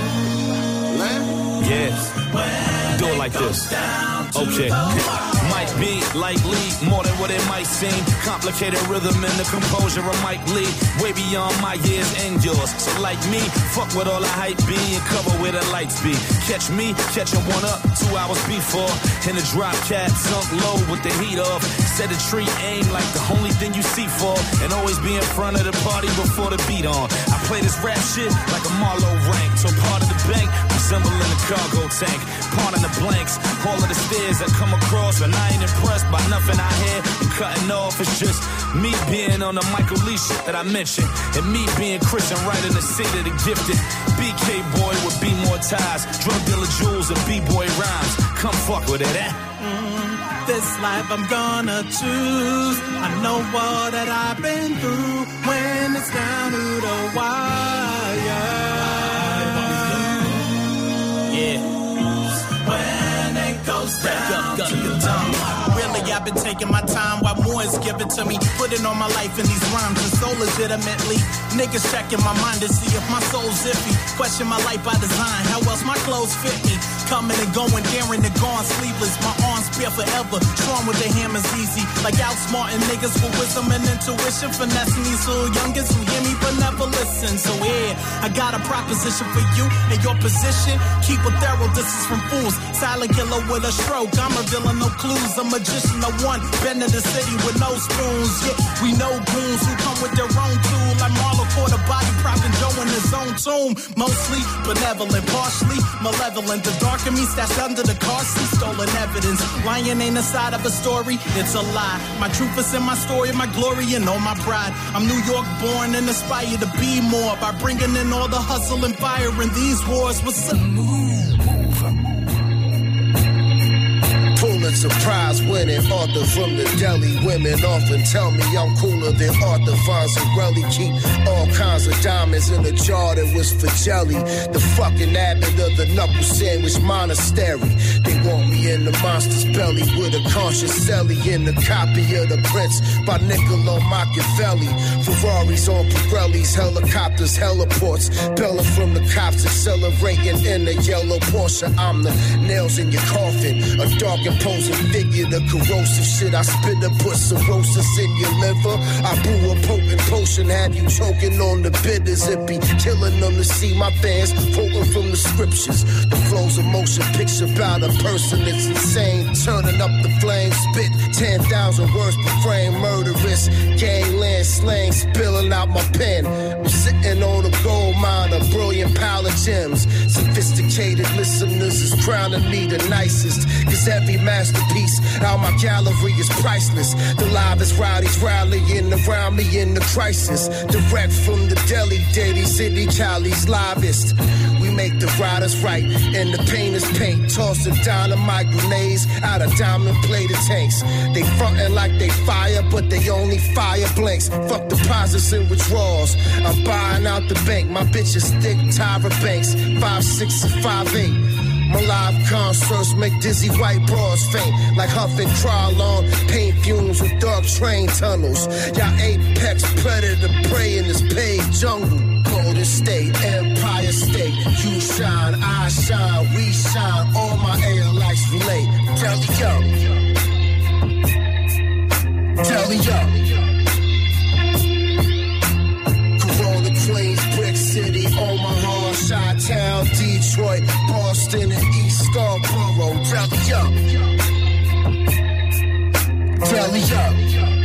S8: Land?
S16: Yes. Do it like this. Okay. Might be likely more than what it might seem. Complicated rhythm and the composure of Mike Lee. Way beyond my years and yours. So like me, fuck with all the hype be and cover where the lights be. Catch me, catching one up two hours before. In the drop cap, sunk low with the heat off. Set a tree, aim like the only thing you see for. And always be in front of the party before the beat on. I play this rap shit like a Marlowe rank. So part of the bank, resembling a cargo tank. Part of the blanks, all of the stairs that come across. And I ain't impressed by nothing I hear. I'm cutting off, it's just me being on the Michael Lee shit that I mentioned. And me being Christian right in the city of the gifted. B K boy with B more ties. Drug dealer jewels and B-boy rhymes. Come fuck with it, eh?
S20: Mm, this life I'm gonna choose. I know all that I've been through. When it's down to the wire. Yeah. When it goes down to the wire. Really, I've been taking my time while more is given to me. Putting on my life in these rhymes and so legitimately. Niggas checking my mind to see if my soul's iffy. Question my life by design, how else my clothes fit me. Coming and going, daring to gone sleeveless. My arms bare forever, strong with the hammers easy. Like outsmarting niggas with wisdom and intuition. Finessing these little youngins who hear me but never listen. So yeah, I got a proposition for you and your position. Keep a thorough distance from fools. Silent killer with a stroke, I'm revealing no clues. A magician of one, been to the city with no spoons. Yeah, we know goons who come with their own tool. Like Marlon caught a body propping Joe in his own tomb. Mostly benevolent, partially malevolent. The dark in me stashed under the car seat, stolen evidence. Lying ain't a side of a story, it's a lie. My truth is in my story, my glory and all my pride. I'm New York born and aspire to be more by bringing in all the hustle and fire in these wars. What's up?
S8: Pulling
S7: Pulitzer Prize winning author from the Delhi. Women often tell me I'm cooler than Arthur Fonzarelli. Keep all kinds of diamonds in a jar that was for jelly. The fucking abbot of the knuckle sandwich monastery. They want me in the monster's belly with a conscious celly in the copy of The Prince by Niccolo Machiavelli. Ferraris on Pirellis, helicopters, heliports. Bella from the cops accelerating in a yellow Porsche. I'm the nails in your coffin, a dark imposing figure. The corrosive shit I spit to put cirrhosis in your liver. I brew a potent potion, have you choking on the bitters. It be killing them to see my fans quoting from the scriptures. The flow's a motion picture about a person that's insane. Turning up the flames, spit ten thousand words per frame. Murderous, gangland slang spilling out my pen. I'm sitting on a gold mine, a brilliant pile of gems. Sophisticated listeners is crowning me the nicest. Cause every masterpiece out my gallery is priceless. The livest rowdies rallying around me in the crisis. Direct from the Delhi, Daily City, Cali's livest. We make the riders right and the painters paint. Tossing dynamite grenades out of diamond plated tanks. They frontin' like they fire, but they only fire blanks. Fuck deposits and withdrawals. I'm buying out the bank. My bitches thick Tyra Banks. Five, six, and five, eight. My live concerts make dizzy white broads faint. Like huff and crawl on paint fumes with dark train tunnels. Y'all apex predator prey in this paved jungle. Golden State, Empire State. You shine, I shine, we shine. All my air lights relate. Delhi up. Delhi up. Corona, Queens, Brick City, Omaha, Chi-Town, Detroit, Boston, and East Scarborough. Delhi up. Delhi up.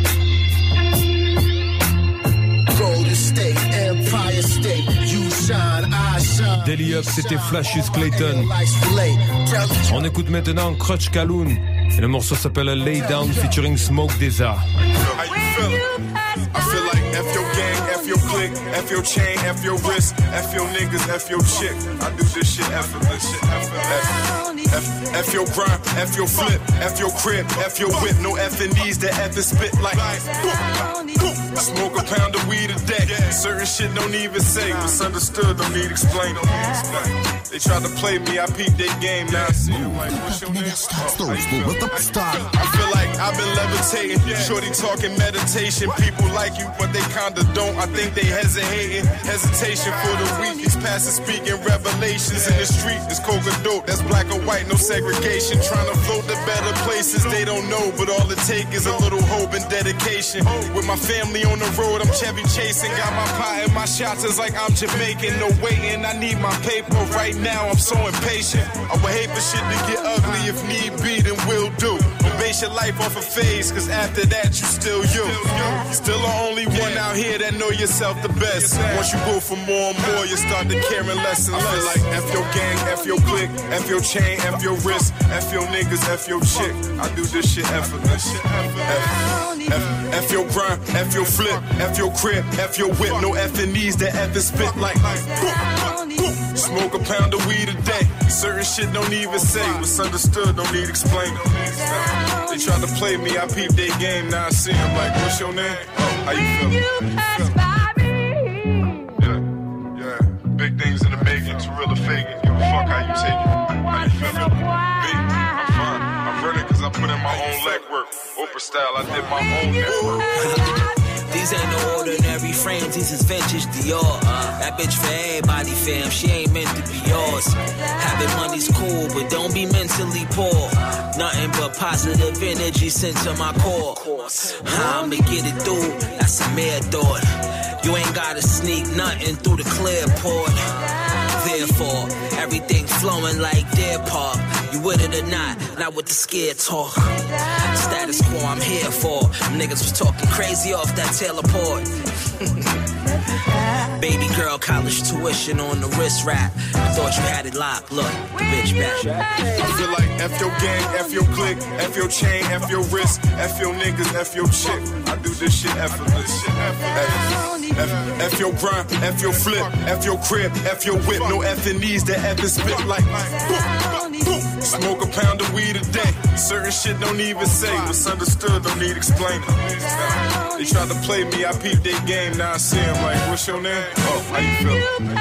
S7: Golden State, Empire State. You shine, I shine.
S4: Delhi Up, c'était Flashius Clayton. On écoute maintenant Crutch Kaloun. Et le morceau s'appelle Lay Down featuring Smoke Deza.
S10: How you feeling? I feel like F your gang, F your clique, F your chain, F your wrist, F your niggas, F your chick. I do this shit effortless. F, F, F your grind, F your flip, F your crib, F your whip. No F in these, the F is spit like. Smoke a pound of weed a day. Certain shit don't even say. Misunderstood, don't need explain. They tried to play me, I peeped their game. Now I see you like, what's your name? I feel like I've been levitating. Shorty talking meditation. People like you, but they kinda don't. I think they hesitating. Hesitation for the weak. It's passive speaking revelations in the street. It's coca dope, that's black or white, no segregation. Trying to float to better places. They don't know, but all it take is a little hope and dedication. With my family on the road, I'm Chevy chasing. Got my pot and my shots is like I'm Jamaican. No waiting, I need my paper right now. I'm so impatient. I would hate for shit to get ugly. If need be, then we'll do. But base your life off a phase, cause after that you still you. Still the only one out here that know yourself the best. Once you go for more and more, you start to caring less and less. I feel like F your gang, F your clique, F your chain, F your wrist, F your niggas, F your chick. I do this shit effortless. F, F, F your grind, F your flip, F your crib, F your whip. No F in these, the F is spit like. Smoke a pound of weed a day. Certain shit don't even say. Misunderstood, don't need explaining. They tried to play me, I peeped their game. Now I see them like, what's your name? How you feeling? Yeah, yeah. Big things in the making, Torilla faking. Give a fuck how you take it. How you feeling? Me, I'm fine. I'm running cause I put in my own legwork. Oprah style, I did my own network.
S21: These ain't no ordinary frames, these is vintage Dior. Uh, that bitch for everybody, fam, she ain't meant to be yours. Having money's cool, but don't be mentally poor. Nothing but positive energy sent to my core. How I'ma get it through, that's a mere thought. You ain't gotta sneak nothing through the clear port. Therefore, everything flowing like Deer Park. You with it or not, not with the scared talk. Status quo, I'm here for. Niggas was talking crazy off that teleport. Baby girl, college tuition on the wrist wrap. I thought you had it locked. Look, the bitch back.
S10: I feel like F your gang, F your clique, F your chain, F your wrist, F your niggas, F your chick. I do this shit effortless. F, F, F your grind, F your flip, F your crib, F your whip. No F in these, the F is spit like.
S5: Smoke a pound of weed a day. Certain shit don't even say. What's understood don't need explaining. They tried to play me, I peeped their game. Now I see them like, what's your name? Oh, how you feeling?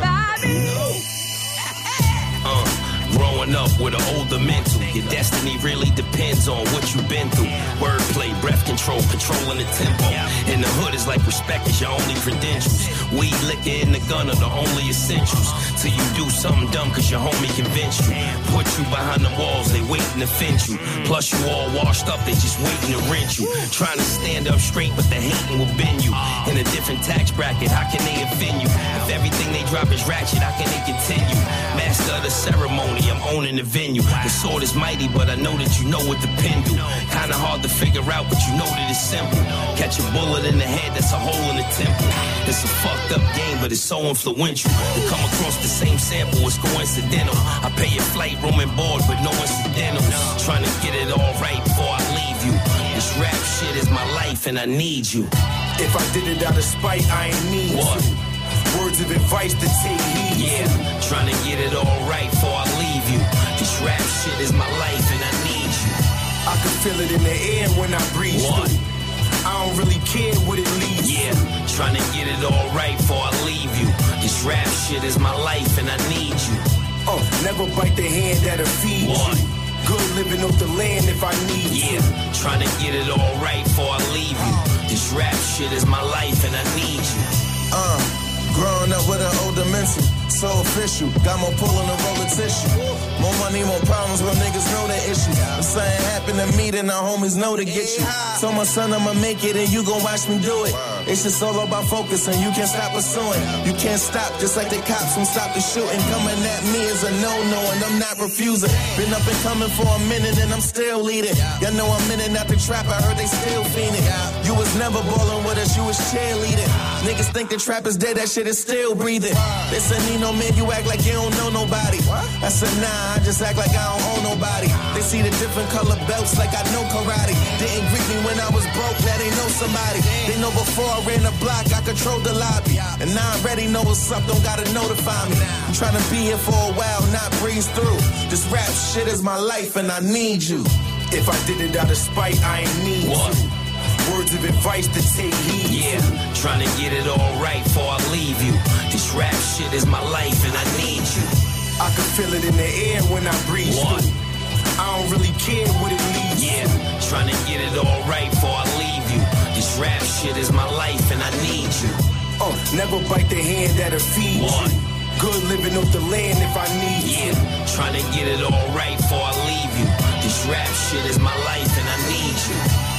S22: Uh, growing up with an older mental, your destiny really depends on what you've been through. Wordplay, breath control, controlling the tempo. In the hood, it's like respect is your only credentials. Weed, liquor, and the gun are the only essentials. Till you do something dumb cause your homie convinced you. Put you behind the walls, they waiting to fence you. Plus you all washed up, they just waiting to rent you. Trying to stand up straight, but the hating will bend you. In a different tax bracket, how can they offend you? If everything they drop is ratchet, how can they continue? Master of the ceremony, I'm owning the venue. The sword is mighty, but I know that you know what the pen do. Kinda hard to figure out, but you know that it's simple. Catch a bullet in the head, that's a hole in the temple. It's a fucked up game, but it's so influential. To come across the same sample, it's coincidental. I pay your flight, room and board, but no incidentals. Trying to get it all right before I leave you. This rap shit is my life and I need you.
S7: If I did it out of spite, I ain't need
S22: what?
S7: You. Words of advice to take heed.
S22: Yeah, trying to get it all right before I leave you. This rap shit is my life and I need you.
S7: I can feel it in the air when I breathe.
S22: What?
S7: Through. I don't really care what it leads.
S22: Yeah, trying to get it all right before I leave you. This rap shit is my life and I need you.
S7: Uh, never bite the hand that'll feed
S22: what?
S7: You. Good living off the land if I need
S22: yeah,
S7: to.
S22: Yeah, trying to get it all right before I leave you. This rap shit is my life and I need you.
S7: Uh, growing up with an older mental, so official. Got more pull on the roller tissue. More money, more problems, real niggas know the issue. If something happened to me, then our homies know to get you. Told my son I'ma make it and you gon' watch me do it. It's just all about focus and you can't stop pursuing. You can't stop, just like the cops won't stop the shooting. Coming at me is a no-no and I'm not refusing. Been up and coming for a minute and I'm still leading. Y'all know I'm in and out the trap, I heard they still fiending. You was never ballin' with us, you was cheerleading. Niggas think the trap is dead, that shit is still breathing. They said, Nino, man, you act like you don't know nobody. I said, nah, I just act like I don't own nobody. They see the different color belts like I know karate. Didn't greet me when I was broke, now they know somebody. They know before I ran the block, I controlled the lobby. And now I already know what's up, don't gotta notify me. I'm trying to be here for a while, not breeze through. This rap shit is my life and I need you. If I did it out of spite, I ain't need
S22: what?
S7: You. Words of advice to take heed.
S22: Yeah, trying to get it all right before I leave you. This rap shit is my life and I need you.
S7: I can feel it in the air when I breathe.
S22: What?
S7: Through. I don't really care what it leads.
S22: Yeah, trying to get it all right before I leave you. This rap shit is my life and I need you.
S7: Uh, never bite the hand that'll feed
S22: what?
S7: You. Good living off the land if I need
S22: yeah,
S7: you.
S22: Yeah, trying to get it all right before I leave you. This rap shit is my life and I need you.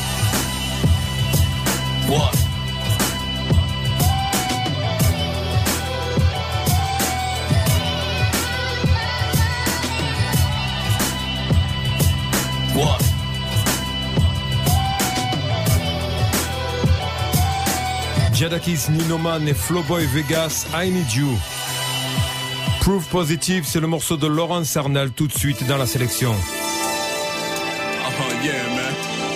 S22: What? What?
S4: Jadakis, Ninoman et Flowboy Vegas, I Need You. Proof Positive, c'est le morceau de Laurence Arnal tout de suite dans la sélection.
S5: Oh yeah, man.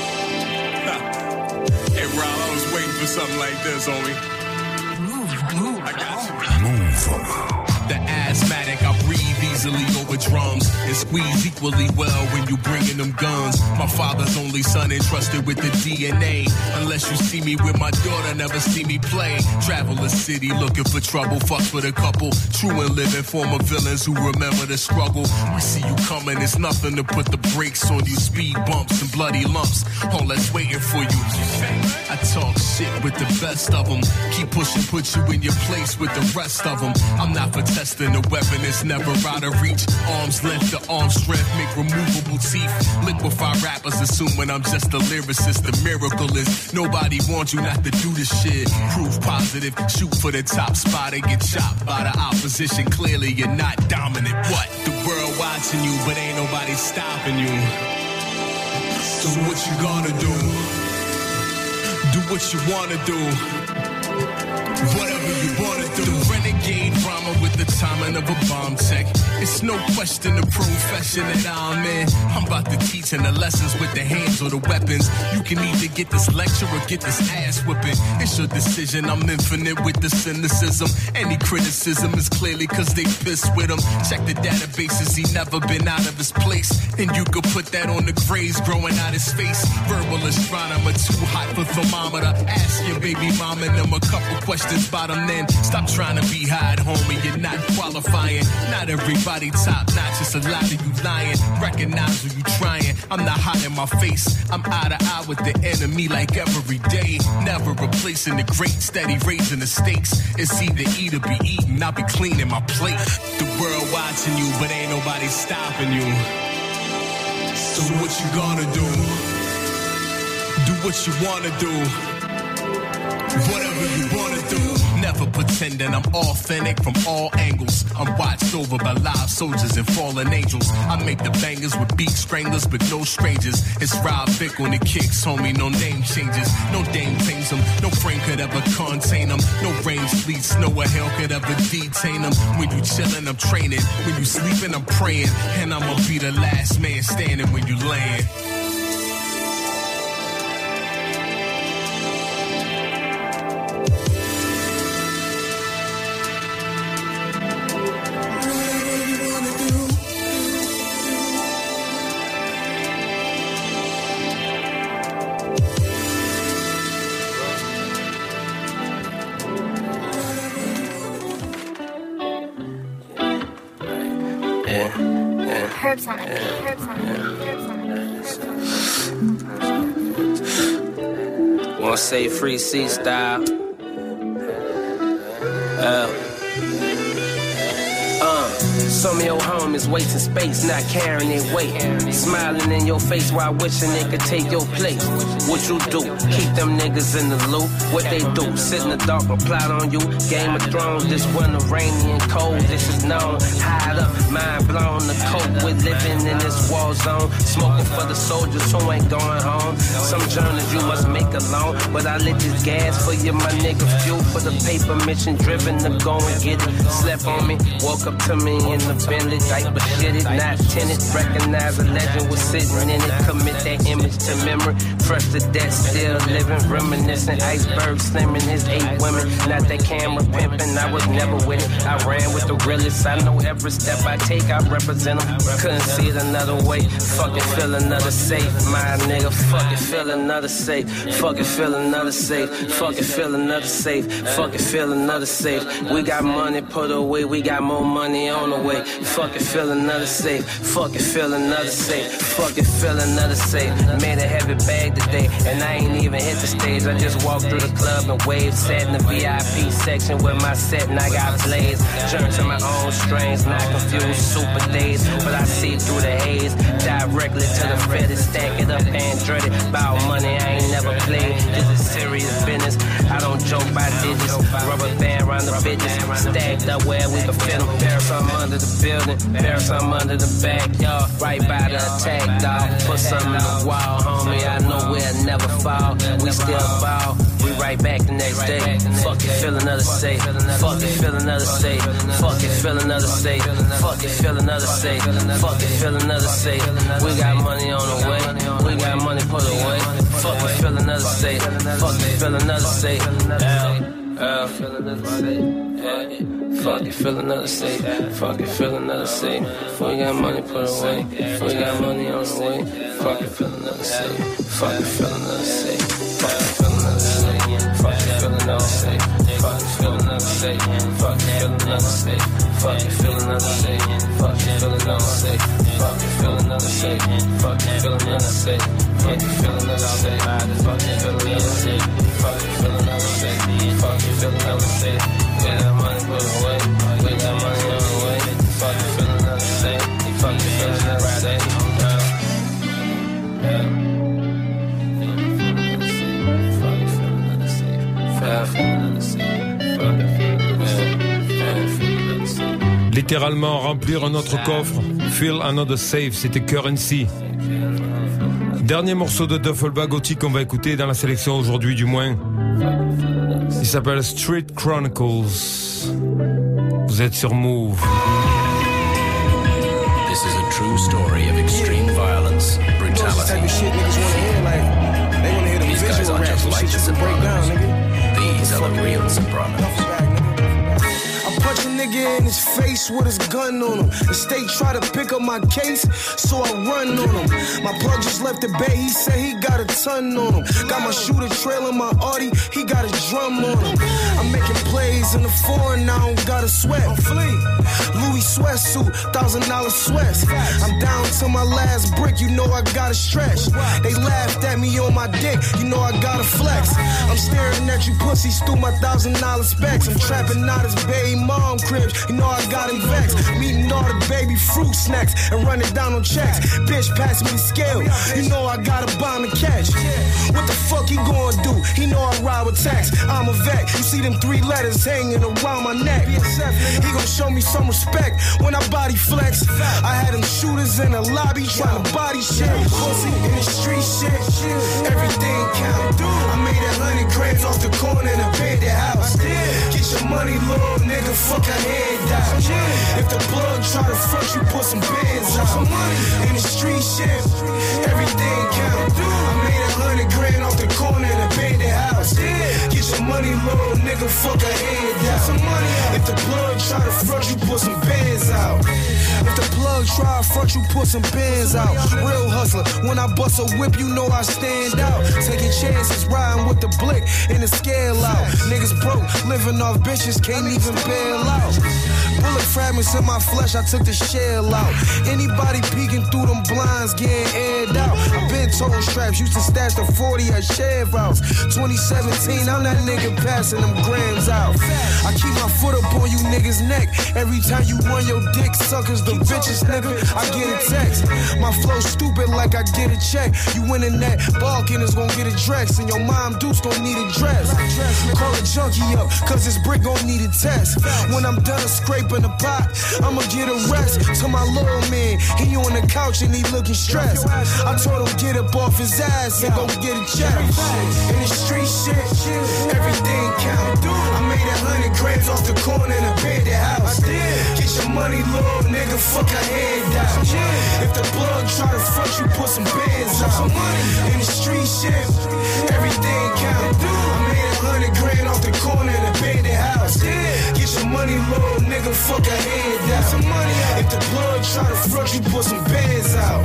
S5: Hey, Rob, I was waiting for something like this, homie.
S3: Move, move,
S5: I got you. Move. The asthmatic, I breathe easily over drums and squeeze equally well when you bringing them guns. My father's only son entrusted with the D N A. Unless you see me with my daughter, never see me play. Travel the city looking for trouble, fucks with a couple. True and living former villains who remember the struggle. We see you coming, it's nothing to put the brakes on you. Speed bumps and bloody lumps, all that's waiting for you. I talk shit with the best of them. Keep pushing, put you in your place with the rest of them. I'm not for testing the weapon, it's never out of reach. Arms length to arm strength, make removable teeth. Liquefy rappers assuming I'm just a lyricist. The miracle is nobody wants you not to do this shit. Proof positive, shoot for the top spot and get chopped by the opposition. Clearly you're not dominant. What? The world watching you, but ain't nobody stopping you. So what you gonna do? Do what you wanna do. Whatever you wanna do. The renegade drama with the timing of a bomb check. It's no question the profession that I'm in. I'm about to teach in the lessons with the hands or the weapons. You can either get this lecture or get this ass whipping. It's your decision. I'm infinite with the cynicism. Any criticism is clearly cause they pissed with him. Check the databases, he never been out of his place. And you could put that on the grays growing out his face. Verbal astronomer, too hot for thermometer. Ask your baby mama and them a couple questions about him, then stop trying to be high, homie. You're not qualifying. Not everybody top notch, it's a lot of you lying. Recognize who you trying. I'm not hot in my face. I'm eye to eye with the enemy like every day. Never replacing the great, steady raising the stakes. It's either eat or be eaten. I'll be cleaning my plate. The world watching you, but ain't nobody stopping you. So what you gonna do? Do what you wanna do. Whatever you wanna do. Never pretending I'm authentic from all angles. I'm watched over by live soldiers and fallen angels. I make the bangers with beat stranglers, but no strangers. It's Rob Vick on the kicks, homie, no name changes. No dame tames them, no frame could ever contain them. No rain, sleet, snow, or hell could ever detain them. When you chillin', I'm training. When you sleepin', I'm praying. And I'ma be the last man standing when you land.
S9: Herbs on it. Herbs on it. Herbs on
S21: it. Wanna say free C style? Uh. Uh. Some of your homies wasting space, not carrying their weight. Smiling in your face while wishing they could take your place. What you do? Keep them niggas in the loop. What they do? Sit in the dark and plot on you. Game of Thrones, this winter rainy and cold. This is known. Hide up, mind blown. The cope with living in this war zone. Smoking for the soldiers who ain't going home. Some journeys you must make alone. But I lit this gas for you, my nigga. Fuel for the paper, mission driven to go and get it. Slept on me, woke up to me in the Bentley, diaper shit it, not tinted. Recognize a legend was sitting in it. Commit that image to memory. Fresh to death, still living, reminiscing. Iceberg slimming his eight women. Not that camera pimping, I was never with it. I ran with the realest. I know every step I take, I represent them. Couldn't see it another way. Fucking feel another safe, my nigga. Fucking feel another safe. Fucking feel another safe. Fucking feel another safe. Fucking feel another safe. We got money put away, we got more money on the way. Fucking feel another safe. Fucking feel another safe. Fucking feel another safe. Made a heavy bag today, and I ain't even hit the stage. I just walked through the club and waved. Sat in the V I P section with my set, and I got blazed. Journey to my own strains, not confused. Super days, but I see through the haze. Directly to the fetish, stack it up and dread it. Bout money, I ain't never played. This is serious business. I don't joke by digits. Rubber band around the bitches. Stacked up where we can fit them. Bear something under the building. Bear something under the backyard. Right by the attack, dog. Put something in the wall, homie. I know we'll never fall. We still ball. We right back the next day. Fuck it, feel another safe. Fuck it, feel another safe. Fuck it, feel another safe. Fuck it, feel another safe. Fuck it, feel another safe. We got money on the way. We got money put away. Fuck it, feel another safe. Fuck it, feel another safe. L, L, feel another safe. Fuck it, feel another safe. Fuck it, feel another safe. We got money put away. We got money on the way. Fuck it, feel another safe. Fuck it, feel another safe. Fuck it, feel another safe. Fuck it, feel another safe. Fuck it, feel another safe. Fuck it, feel another safe. Fuck it, feel another safe. Fuck it, feel another safe. Fuck it, feel another safe. Fuck it, feel another safe. Fuck it, feel another safe. Fuck it, feel another safe. Fuck it, feel another safe. Fuck it, feel another safe. We got money put away. We got money on the way. Fuck it, feel another safe. Fuck it, feel another safe.
S4: Littéralement remplir un autre coffre. Feel another safe, c'était Currency. Dernier morceau de Duffel Bag Gothic qu'on va écouter dans la sélection aujourd'hui du moins. Il s'appelle Street Chronicles. Vous êtes sur Move.
S6: This is a true story of extreme violence, brutality. These guys aren't just like the Sopranos. These are the real Sopranos.
S7: Punch a nigga in his face with his gun on him. The state try to pick up my case, so I run on him. My plug just left the bay, he said he got a ton on him. Got my shooter trailing my Audi, he got a drum on him. I'm making plays in the foreign, I don't gotta sweat. I'm fleet. Louis sweatsuit, thousand dollar sweats. I'm down to my last brick, you know I gotta stretch. They laughed at me on my dick, you know I gotta flex. I'm staring at you pussies through my thousand dollar specs. I'm trapping out his baby mom cribs, you know I got him vexed. Meeting all the baby fruit snacks and running down on checks. Bitch, pass me the scale, you know I got a bomb to catch. What the fuck he gonna do? He know I ride with tax. I'm a vet, you see them three letters hanging around my neck. He gon' show me some respect when I body flex. I had them shooters in the lobby trying to body shit. Pussy in the street shit, everything count. I made a hundred grams off the corner in a abandoned house. Get your money, little nigga, fuck a head out. If the blood try to front you, put some bands out. In the street shit, everything count. I made a hundred grand off the corner in a abandoned house. Get your money, little nigga, fuck a head out. If the blood try to front you, put some bands out. If the plug try to front you, put some bands out. Real hustler, when I bust a whip, you know I stand out. Taking chances, riding with the blick and the scale out. Niggas broke, living off bitches, can't even bail out. Bullet fragments in my flesh, I took the shell out. Anybody peeking through them blinds, getting aired out. I been told straps, used to stash the forty at Sheriff House. twenty seventeen, I'm that nigga passing them grams out. I keep my foot up on you niggas' neck. Every time you run your dick suckers, the bitches, nigga, I get a text. My flow stupid like I get a check. You winning that balking is gonna get a dress, and your mom Deuce gon' need a dress. Call a junkie up, cause this brick gon' need a test. When I'm done scraping the pot, I'ma get a rest. To my little man, he on the couch and he looking stressed. I told him get up off his ass and go get a check. In the street shit, everything count. I made a hundred grams off the corner in a abandoned house. Get your money, little nigga, fuck a head out. If the blood try to front you, put some bands out. In the street shit, everything count. I made a hundred grand off the corner in a abandoned house. Get your money, little nigga, fuck a head out. If the blood try to front you, put some bands out.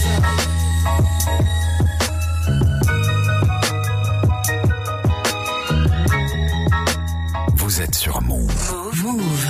S6: Vous êtes sur Move.
S3: Move.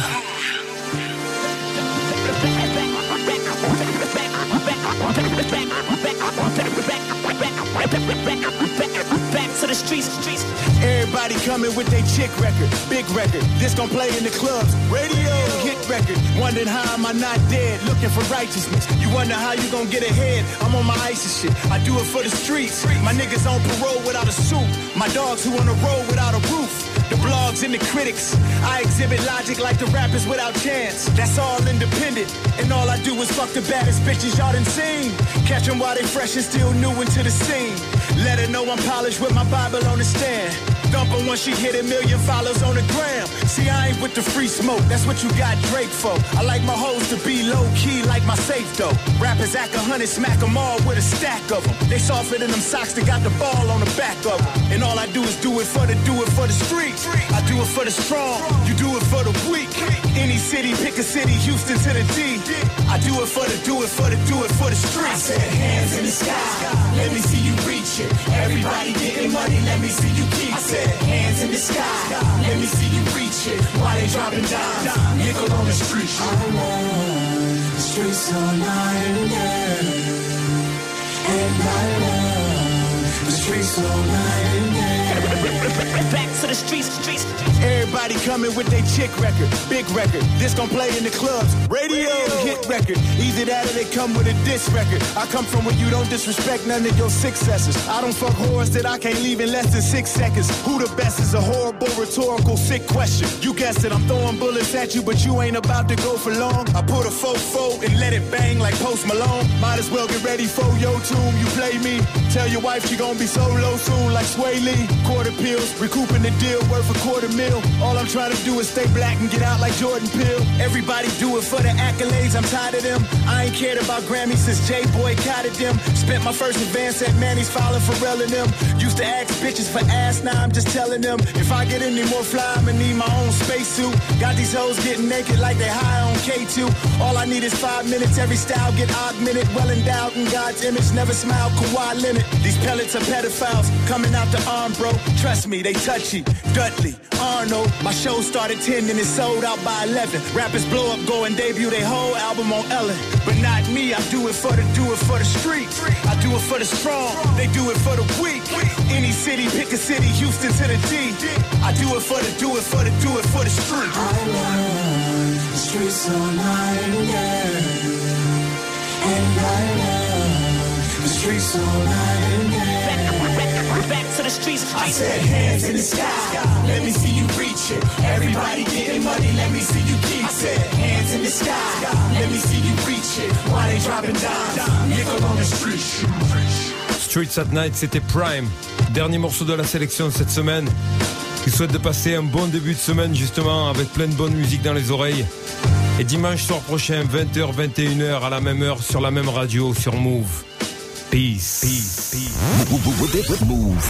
S20: Back to the streets, streets. Everybody coming with their chick record, big record. This gon' play in the clubs, radio, hit record. Wondering how am I not dead, looking for righteousness. You wonder how you gon' get ahead. I'm on my ISIS shit. I do it for the streets. My niggas on parole without a suit. My dogs who on the road without a roof. The blogs and the critics. I exhibit logic like the rappers without chance. That's all independent. And all I do is fuck the baddest bitches y'all done seen. Catch them while they fresh and still new into the scene. Let her know I'm polished with my Bible on the stand. Dump her once she hit a million followers on the gram. See, I ain't with the free smoke, that's what you got Drake for. I like my hoes to be low key like my safe though. Rappers act a hundred, smack them all with a stack of them. They softer than them socks that got the ball on the back of them. And all I do is do it for the, do it for the streets. I do it for the strong, you do it for the weak. Any city, pick a city, Houston to the D. I do it for the, do it for the, do it for the streets.
S12: I said hands in the sky, let me see you reach it. Everybody getting money, let me see you keep it. I said hands in the sky, let me see you reach it. Why they dropping dimes, nickel on the street. I love the streets all night and day. And I love the streets all night and day.
S20: Back to the streets, streets. Everybody coming with their chick record, big record. This gon' play in the clubs, radio, hit record. Either that or they come with a diss record. I come from where you don't disrespect none of your successors. I don't fuck whores that I can't leave in less than six seconds. Who the best is a horrible rhetorical sick question. You guessed it, I'm throwing bullets at you, but you ain't about to go for long. I put a fofo and let it bang like Post Malone. Might as well get ready for your tomb. You play me, tell your wife she gon' be solo soon like Sway Lee.
S1: quarter pills, recouping the deal worth a quarter mil. All I'm trying to do is stay black and get out like Jordan Peele. Everybody do it for the accolades, I'm tired of them. I ain't cared about Grammys since Jay boycotted them. Spent my first advance at Manny's filing Pharrell and them. Used to ask bitches for ass, now I'm just telling them. If I get any more fly, I'ma need my own spacesuit. Got these hoes getting naked like they high on K two. All I need is five minutes, every style get augmented. Well endowed in God's image, never smile, Kawhi Leonard. These pellets are pedophiles, coming out the arm, bro. Trust me, they touchy. Dudley, Arnold. My show started ten and it sold out by eleven. Rappers blow up, go and debut their whole album on Ellen. But not me, I do it for the, do it for the streets. I do it for the strong, they do it for the weak. Any city, pick a city, Houston to the D. I do it for the, do it for the, do it for the street.
S11: I love the streets all night and day. And I love the streets all night and day.
S13: Back to the streets.
S11: I said hands in the sky, let me see you reach it. Everybody getting money, let me see you keep it. I said hands in the sky, let me see you reach it. Why they dropping dimes, nickel on the street.
S4: Streets at Night, c'était Prime, dernier morceau de la sélection cette semaine. Je souhaite de passer un bon début de semaine justement avec plein de bonne musique dans les oreilles. Et dimanche soir prochain, vingt heures, vingt et une heures à la même heure sur la même radio sur Move. Peace. Peace. Peace.
S2: Move.